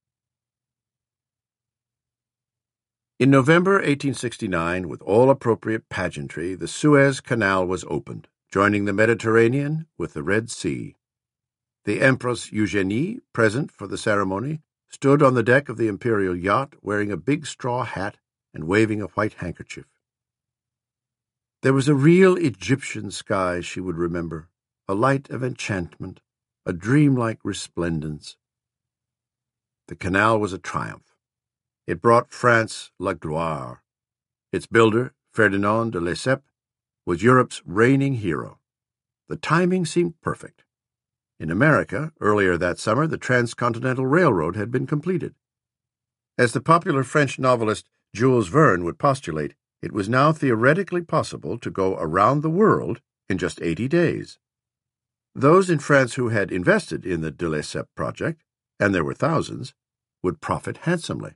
In November eighteen sixty-nine, with all appropriate pageantry, the Suez Canal was opened, joining the Mediterranean with the Red Sea. The Empress Eugénie, present for the ceremony, stood on the deck of the imperial yacht wearing a big straw hat and waving a white handkerchief. There was a real Egyptian sky she would remember, a light of enchantment, a dreamlike resplendence. The canal was a triumph. It brought France la gloire. Its builder, Ferdinand de Lesseps, was Europe's reigning hero. The timing seemed perfect. In America, earlier that summer, the Transcontinental Railroad had been completed. As the popular French novelist Jules Verne would postulate, it was now theoretically possible to go around the world in just eighty days. Those in France who had invested in the de Lesseps project, and there were thousands, would profit handsomely.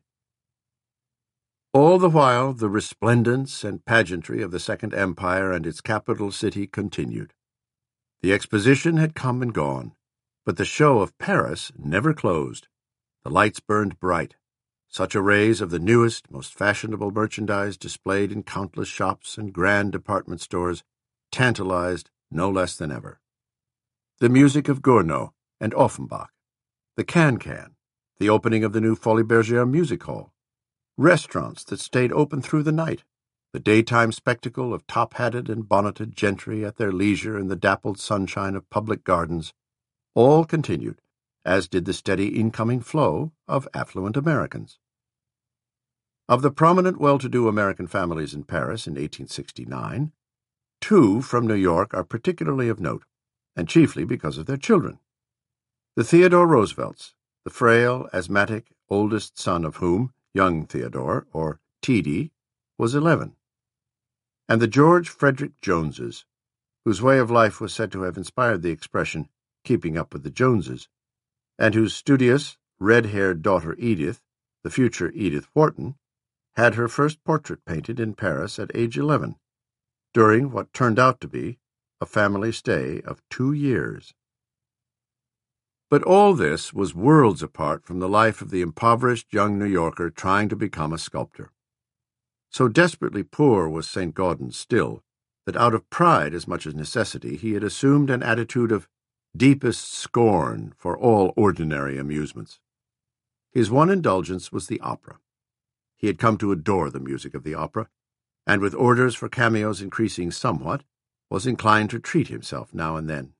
All the while, the resplendence and pageantry of the Second Empire and its capital city continued. The Exposition had come and gone, but the show of Paris never closed. The lights burned bright. Such arrays of the newest, most fashionable merchandise displayed in countless shops and grand department stores tantalized no less than ever. The music of Gounod and Offenbach, the can-can, the opening of the new Folies Bergère music hall, restaurants that stayed open through the night, the daytime spectacle of top-hatted and bonneted gentry at their leisure in the dappled sunshine of public gardens, all continued, as did the steady incoming flow of affluent Americans. Of the prominent well-to-do American families in Paris in eighteen sixty-nine, two from New York are particularly of note, and chiefly because of their children. The Theodore Roosevelts, the frail, asthmatic, oldest son of whom, young Theodore, or T D, was eleven, and the George Frederick Joneses, whose way of life was said to have inspired the expression, keeping up with the Joneses, and whose studious, red-haired daughter Edith, the future Edith Wharton, had her first portrait painted in Paris at age eleven, during what turned out to be a family stay of two years. But all this was worlds apart from the life of the impoverished young New Yorker trying to become a sculptor. So desperately poor was Saint Gaudens still, that out of pride as much as necessity he had assumed an attitude of deepest scorn for all ordinary amusements. His one indulgence was the opera. He had come to adore the music of the opera, and with orders for cameos increasing somewhat, was inclined to treat himself now and then.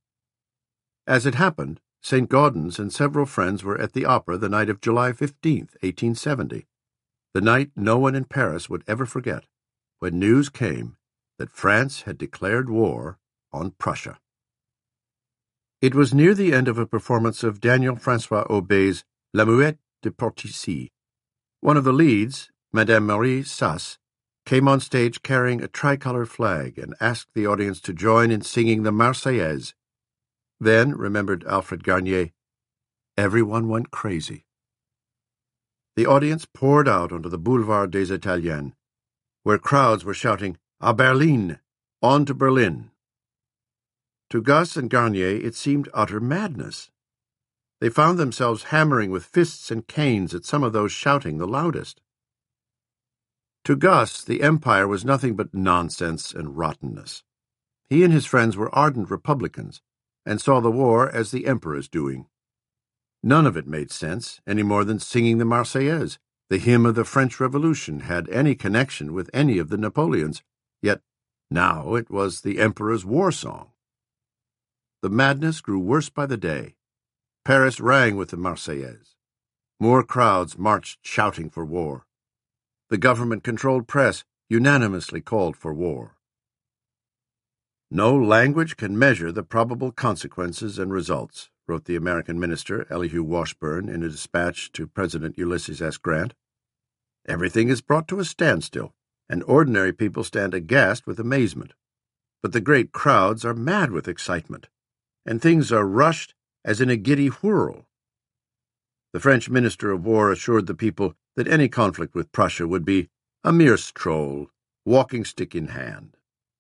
As it happened, Saint Gaudens and several friends were at the opera the night of July fifteenth, eighteen seventy, the night no one in Paris would ever forget, when news came that France had declared war on Prussia. It was near the end of a performance of Daniel Francois Aubé's La Muette de Portici. One of the leads, Madame Marie Sasse, came on stage carrying a tricolor flag and asked the audience to join in singing the Marseillaise. Then, remembered Alfred Garnier, everyone went crazy. The audience poured out onto the Boulevard des Italiens, where crowds were shouting, "À Berlin! On to Berlin!" To Gus and Garnier it seemed utter madness. They found themselves hammering with fists and canes at some of those shouting the loudest. To Gus, the Empire was nothing but nonsense and rottenness. He and his friends were ardent Republicans, and saw the war as the Emperor's doing. None of it made sense, any more than singing the Marseillaise, the hymn of the French Revolution, had any connection with any of the Napoleons, yet now it was the Emperor's war song. The madness grew worse by the day. Paris rang with the Marseillaise. More crowds marched shouting for war. The government-controlled press unanimously called for war. "No language can measure the probable consequences and results," wrote the American minister Elihu Washburne in a dispatch to President Ulysses S. Grant. "Everything is brought to a standstill, and ordinary people stand aghast with amazement. But the great crowds are mad with excitement, and things are rushed as in a giddy whirl." The French Minister of War assured the people that any conflict with Prussia would be a mere stroll, walking stick in hand.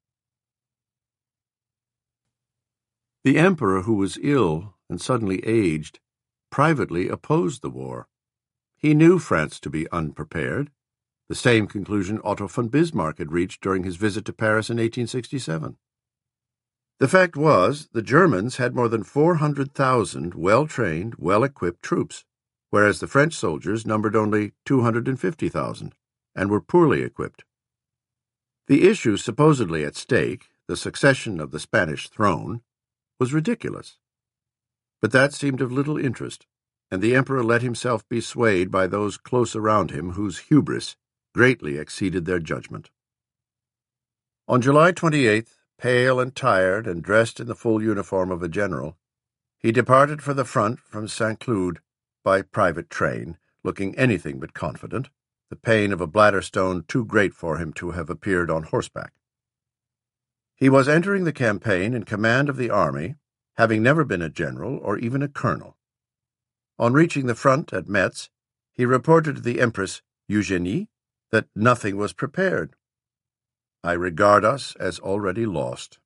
The Emperor, who was ill and suddenly aged, privately opposed the war. He knew France to be unprepared, the same conclusion Otto von Bismarck had reached during his visit to Paris in eighteen sixty-seven. The fact was, the Germans had more than four hundred thousand well-trained, well-equipped troops, whereas the French soldiers numbered only two hundred fifty thousand, and were poorly equipped. The issue supposedly at stake, the succession of the Spanish throne, was ridiculous. But that seemed of little interest, and the Emperor let himself be swayed by those close around him whose hubris greatly exceeded their judgment. On July twenty-eighth, pale and tired and dressed in the full uniform of a general, he departed for the front from Saint-Cloud by private train, looking anything but confident, the pain of a bladder stone too great for him to have appeared on horseback. He was entering the campaign in command of the army, having never been a general or even a colonel. On reaching the front at Metz, he reported to the Empress Eugénie that nothing was prepared. "I regard us as already lost."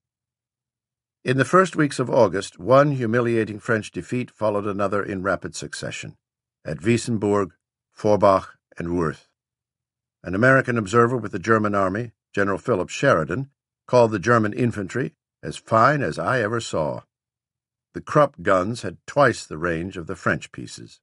In the first weeks of August, one humiliating French defeat followed another in rapid succession, at Wissembourg, Forbach, and Wörth. An American observer with the German army, General Philip Sheridan, called the German infantry as fine as I ever saw. The Krupp guns had twice the range of the French pieces.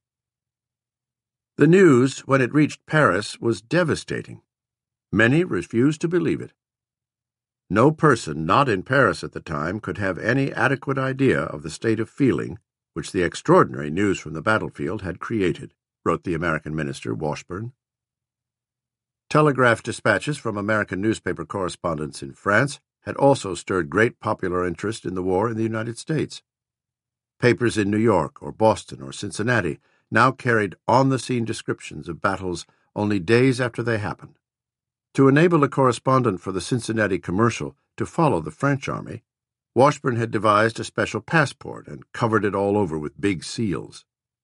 The news, when it reached Paris, was devastating. Many refused to believe it. No person not in Paris at the time could have any adequate idea of the state of feeling which the extraordinary news from the battlefield had created, wrote the American minister, Washburne. Telegraph dispatches from American newspaper correspondents in France had also stirred great popular interest in the war in the United States. Papers in New York or Boston or Cincinnati now carried on-the-scene descriptions of battles only days after they happened. To enable a correspondent for the Cincinnati Commercial to follow the French army, Washburne had devised a special passport and covered it all over with big seals.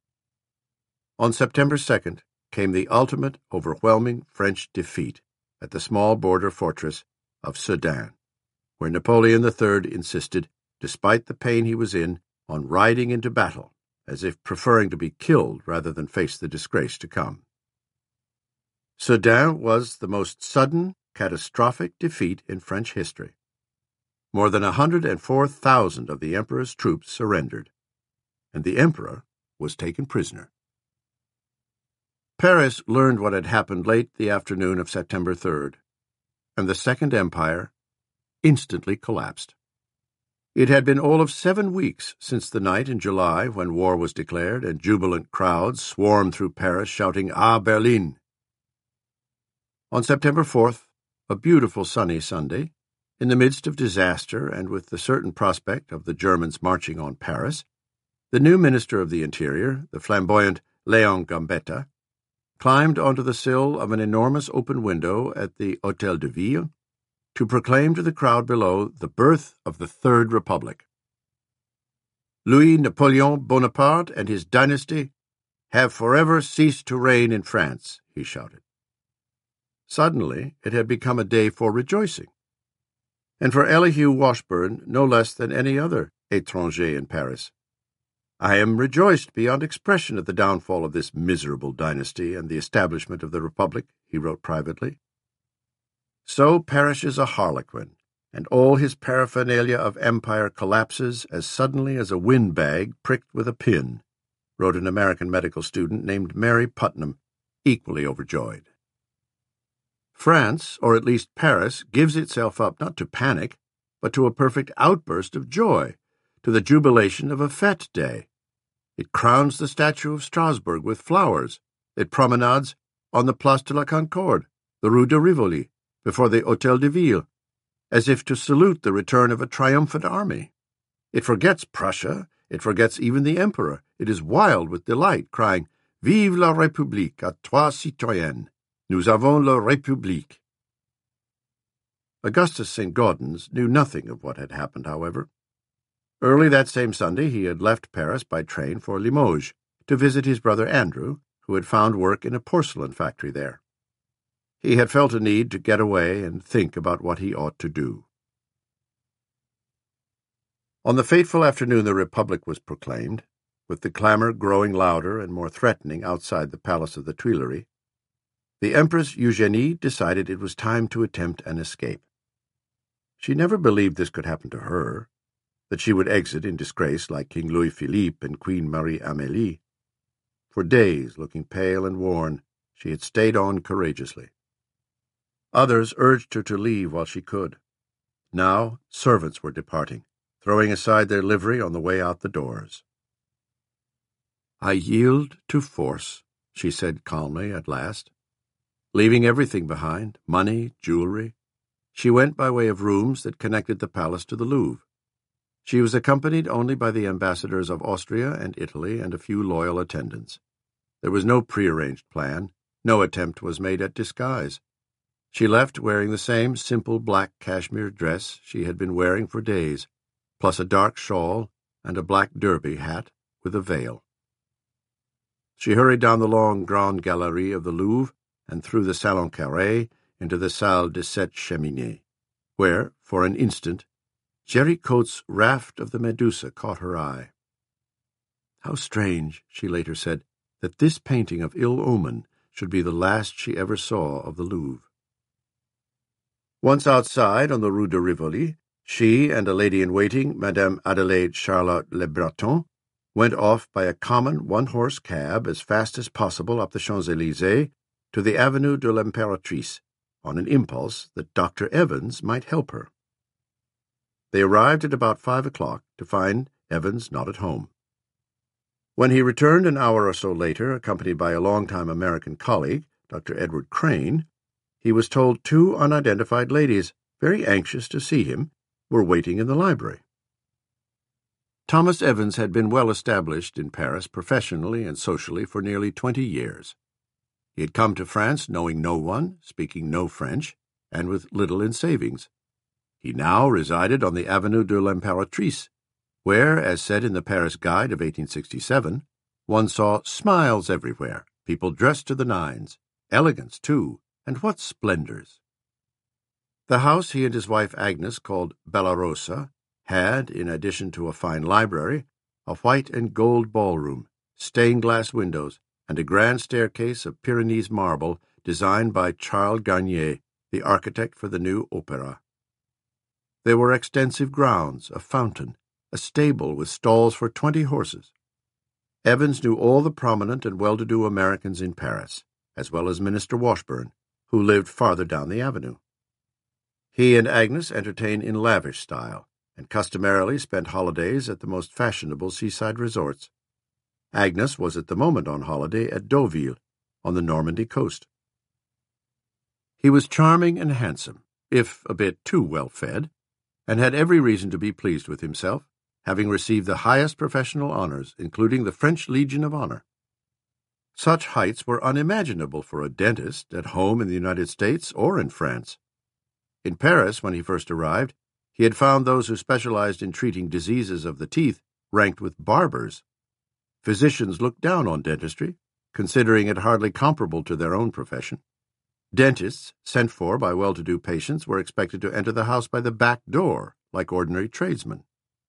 On September second came the ultimate, overwhelming French defeat at the small border fortress of Sedan, where Napoleon the Third insisted, despite the pain he was in, on riding into battle, as if preferring to be killed rather than face the disgrace to come. Sedan was the most sudden, catastrophic defeat in French history. More than a hundred and four thousand of the Emperor's troops surrendered, and the Emperor was taken prisoner. Paris learned what had happened late the afternoon of September third, and the Second Empire instantly collapsed. It had been all of seven weeks since the night in July when war was declared and jubilant crowds swarmed through Paris shouting, "À Berlin!" On September fourth, a beautiful sunny Sunday, In the midst of disaster and with the certain prospect of the Germans marching on Paris, the new Minister of the Interior, the flamboyant Léon Gambetta, climbed onto the sill of an enormous open window at the Hôtel de Ville to proclaim to the crowd below the birth of the Third Republic. Louis Napoleon Bonaparte and his dynasty have forever ceased to reign in France, he shouted. Suddenly it had become a day for rejoicing, and for Elihu Washburn no less than any other étranger in Paris. I am rejoiced beyond expression at the downfall of this miserable dynasty and the establishment of the Republic, he wrote privately. So perishes a harlequin, and all his paraphernalia of empire collapses as suddenly as a windbag pricked with a pin, wrote an American medical student named Mary Putnam, equally overjoyed. France, or at least Paris, gives itself up not to panic, but to a perfect outburst of joy, to the jubilation of a fête day. It crowns the statue of Strasbourg with flowers. It promenades on the Place de la Concorde, the Rue de Rivoli, before the Hôtel de Ville, as if to salute the return of a triumphant army. It forgets Prussia, it forgets even the Emperor. It is wild with delight, crying, Vive la République, à toi citoyennes! Nous avons la République. Augustus Saint Gaudens knew nothing of what had happened, however. Early that same Sunday he had left Paris by train for Limoges to visit his brother Andrew, who had found work in a porcelain factory there. He had felt a need to get away and think about what he ought to do. On the fateful afternoon the Republic was proclaimed, with the clamour growing louder and more threatening outside the palace of the Tuileries, the Empress Eugénie decided it was time to attempt an escape. She never believed this could happen to her, that she would exit in disgrace like King Louis-Philippe and Queen Marie-Amélie. For days, looking pale and worn, she had stayed on courageously. Others urged her to leave while she could. Now servants were departing, throwing aside their livery on the way out the doors. I yield to force, she said calmly at last. Leaving everything behind, money, jewelry, she went by way of rooms that connected the palace to the Louvre. She was accompanied only by the ambassadors of Austria and Italy and a few loyal attendants. There was no prearranged plan, no attempt was made at disguise. She left wearing the same simple black cashmere dress she had been wearing for days, plus a dark shawl and a black derby hat with a veil. She hurried down the long Grande Galerie of the Louvre and through the Salon Carré into the Salle des Sept Cheminées, where, for an instant, Géricault's Raft of the Medusa caught her eye. How strange, she later said, that this painting of ill omen should be the last she ever saw of the Louvre. Once outside on the Rue de Rivoli, she and a lady-in-waiting, Madame Adelaide Charlotte Le Breton, went off by a common one-horse cab as fast as possible up the Champs-Élysées to the Avenue de l'Impératrice, on an impulse that Doctor Evans might help her. They arrived at about five o'clock to find Evans not at home. When he returned an hour or so later, accompanied by a long-time American colleague, Doctor Edward Crane, he was told two unidentified ladies, very anxious to see him, were waiting in the library. Thomas Evans had been well established in Paris professionally and socially for nearly twenty years. He had come to France knowing no one, speaking no French, and with little in savings. He now resided on the Avenue de l'Impératrice, where, as said in the Paris Guide of eighteen sixty-seven, one saw smiles everywhere, people dressed to the nines, elegance, too, and what splendors! The house he and his wife Agnes called Bellarosa had, in addition to a fine library, a white and gold ballroom, stained-glass windows, and a grand staircase of Pyrenees marble designed by Charles Garnier, the architect for the new opera. There were extensive grounds, a fountain, a stable with stalls for twenty horses. Evans knew all the prominent and well-to-do Americans in Paris, as well as Minister Washburn, who lived farther down the avenue. He and Agnes entertained in lavish style, and customarily spent holidays at the most fashionable seaside resorts. Agnes was at the moment on holiday at Deauville, on the Normandy coast. He was charming and handsome, if a bit too well-fed, and had every reason to be pleased with himself, having received the highest professional honors, including the French Legion of Honor. Such heights were unimaginable for a dentist at home in the United States or in France. In Paris, when he first arrived, he had found those who specialized in treating diseases of the teeth ranked with barbers. Physicians looked down on dentistry, considering it hardly comparable to their own profession. Dentists, sent for by well-to-do patients, were expected to enter the house by the back door, like ordinary tradesmen.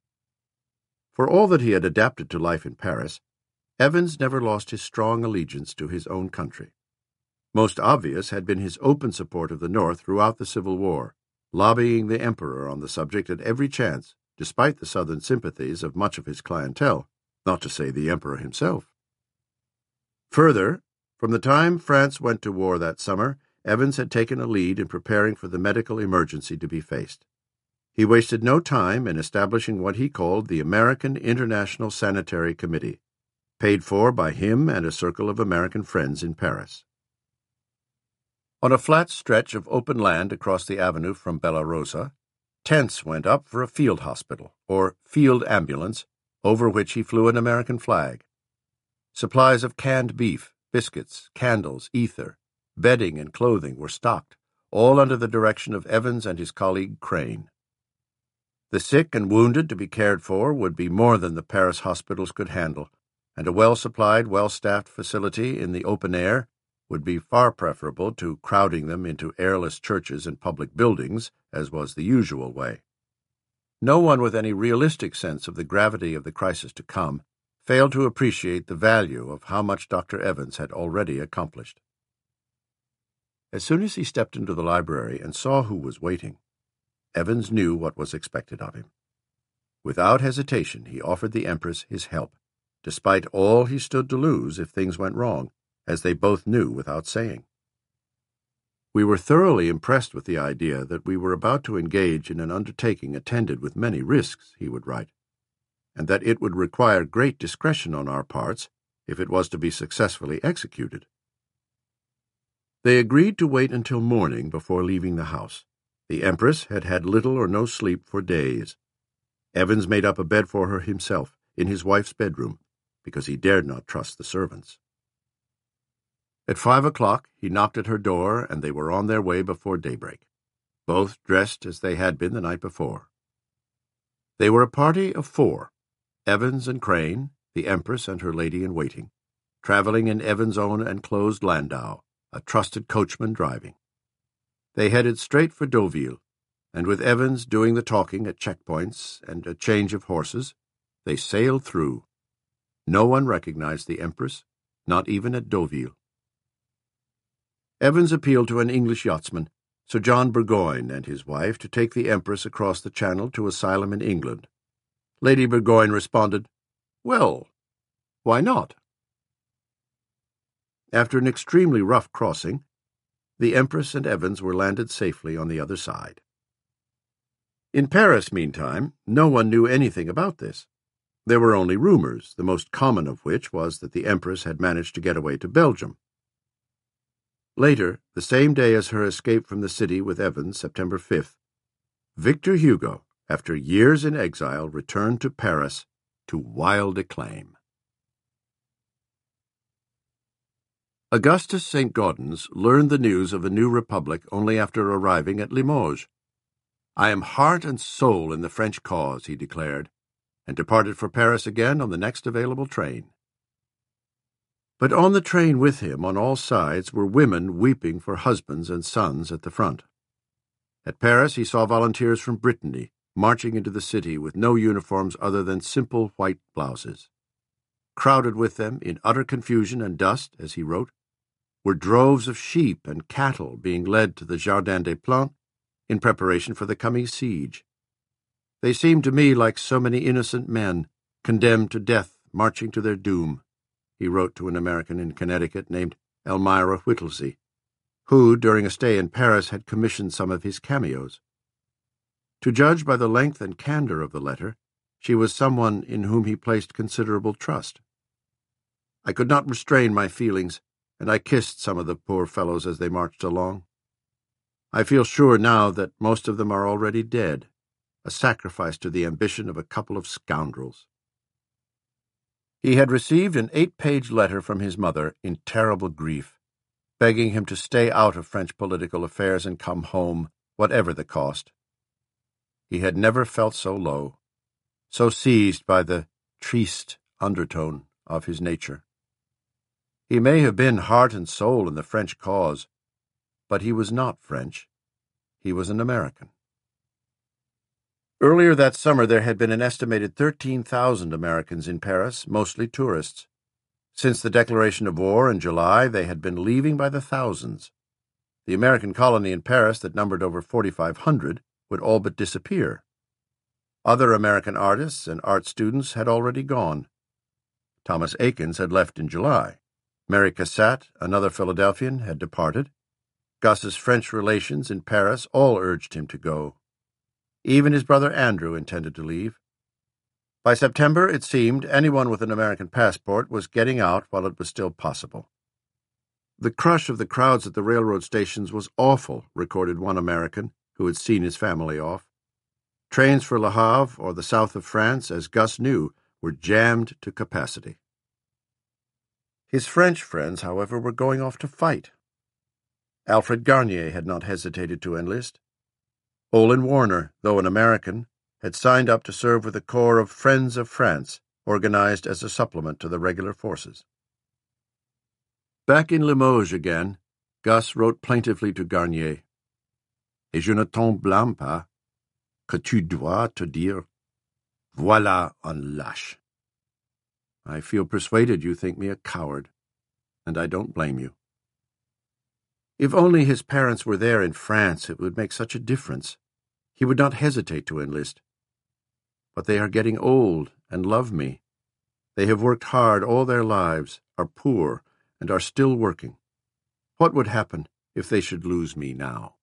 For all that he had adapted to life in Paris, Evans never lost his strong allegiance to his own country. Most obvious had been his open support of the North throughout the Civil War, lobbying the Emperor on the subject at every chance, despite the Southern sympathies of much of his clientele, not to say the Emperor himself. Further, from the time France went to war that summer, Evans had taken a lead in preparing for the medical emergency to be faced. He wasted no time in establishing what he called the American International Sanitary Committee, paid for by him and a circle of American friends in Paris. On a flat stretch of open land across the avenue from Bella Rosa, tents went up for a field hospital, or field ambulance, over which he flew an American flag. Supplies of canned beef, biscuits, candles, ether, bedding, and clothing were stocked, all under the direction of Evans and his colleague Crane. The sick and wounded to be cared for would be more than the Paris hospitals could handle, and a well-supplied, well-staffed facility in the open air would be far preferable to crowding them into airless churches and public buildings, as was the usual way. No one with any realistic sense of the gravity of the crisis to come failed to appreciate the value of how much Doctor Evans had already accomplished. As soon as he stepped into the library and saw who was waiting, Evans knew what was expected of him. Without hesitation, he offered the Empress his help, despite all he stood to lose if things went wrong, as they both knew without saying. We were thoroughly impressed with the idea that we were about to engage in an undertaking attended with many risks, he would write, and that it would require great discretion on our parts if it was to be successfully executed. They agreed to wait until morning before leaving the house. The Empress had had little or no sleep for days. Evans made up a bed for her himself, in his wife's bedroom, because he dared not trust the servants. At five o'clock he knocked at her door, and they were on their way before daybreak, both dressed as they had been the night before. They were a party of four, Evans and Crane, the Empress and her lady-in-waiting, traveling in Evans' own enclosed landau, a trusted coachman driving. They headed straight for Deauville, and with Evans doing the talking at checkpoints and a change of horses, they sailed through. No one recognized the Empress, not even at Deauville. Evans appealed to an English yachtsman, Sir John Burgoyne, and his wife to take the Empress across the Channel to asylum in England. Lady Burgoyne responded, "Well, why not?" After an extremely rough crossing, the Empress and Evans were landed safely on the other side. In Paris, meantime, no one knew anything about this. There were only rumors, the most common of which was that the Empress had managed to get away to Belgium. Later, the same day as her escape from the city with Evans, September fifth, Victor Hugo, after years in exile, returned to Paris to wild acclaim. Augustus Saint Gaudens learned the news of a new republic only after arriving at Limoges. "I am heart and soul in the French cause," he declared, and departed for Paris again on the next available train. But on the train with him on all sides were women weeping for husbands and sons at the front. At Paris he saw volunteers from Brittany marching into the city with no uniforms other than simple white blouses. Crowded with them, in utter confusion and dust, as he wrote, were droves of sheep and cattle being led to the Jardin des Plantes in preparation for the coming siege. They seemed to me like so many innocent men, condemned to death, marching to their doom, he wrote to an American in Connecticut named Elmira Whittlesey, who, during a stay in Paris, had commissioned some of his cameos. To judge by the length and candor of the letter, she was someone in whom he placed considerable trust. I could not restrain my feelings, and I kissed some of the poor fellows as they marched along. I feel sure now that most of them are already dead, a sacrifice to the ambition of a couple of scoundrels." He had received an eight-page letter from his mother in terrible grief, begging him to stay out of French political affairs and come home, whatever the cost. He had never felt so low, so seized by the triste undertone of his nature. He may have been heart and soul in the French cause, but he was not French. He was an American. Earlier that summer there had been an estimated thirteen thousand Americans in Paris, mostly tourists. Since the declaration of war in July, they had been leaving by the thousands. The American colony in Paris that numbered over forty-five hundred would all but disappear. Other American artists and art students had already gone. Thomas Eakins had left in July. Mary Cassatt, another Philadelphian, had departed. Gus's French relations in Paris all urged him to go. Even his brother Andrew intended to leave. By September, it seemed, anyone with an American passport was getting out while it was still possible. "The crush of the crowds at the railroad stations was awful," recorded one American who had seen his family off. Trains for Le Havre or the south of France, as Gus knew, were jammed to capacity. His French friends, however, were going off to fight. Alfred Garnier had not hesitated to enlist. Olin Warner, though an American, had signed up to serve with a corps of Friends of France, organized as a supplement to the regular forces. Back in Limoges again, Gus wrote plaintively to Garnier, "Et je ne t'en blâme pas, que tu dois te dire, voilà un lâche. I feel persuaded you think me a coward, and I don't blame you." If only his parents were there in France, it would make such a difference. He would not hesitate to enlist. But they are getting old and love me. They have worked hard all their lives, are poor, and are still working. What would happen if they should lose me now?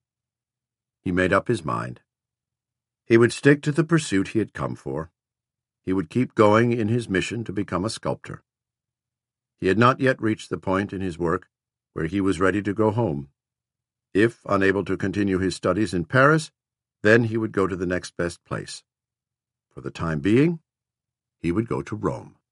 He made up his mind. He would stick to the pursuit he had come for. He would keep going in his mission to become a sculptor. He had not yet reached the point in his work where he was ready to go home. If unable to continue his studies in Paris, then he would go to the next best place. For the time being, he would go to Rome.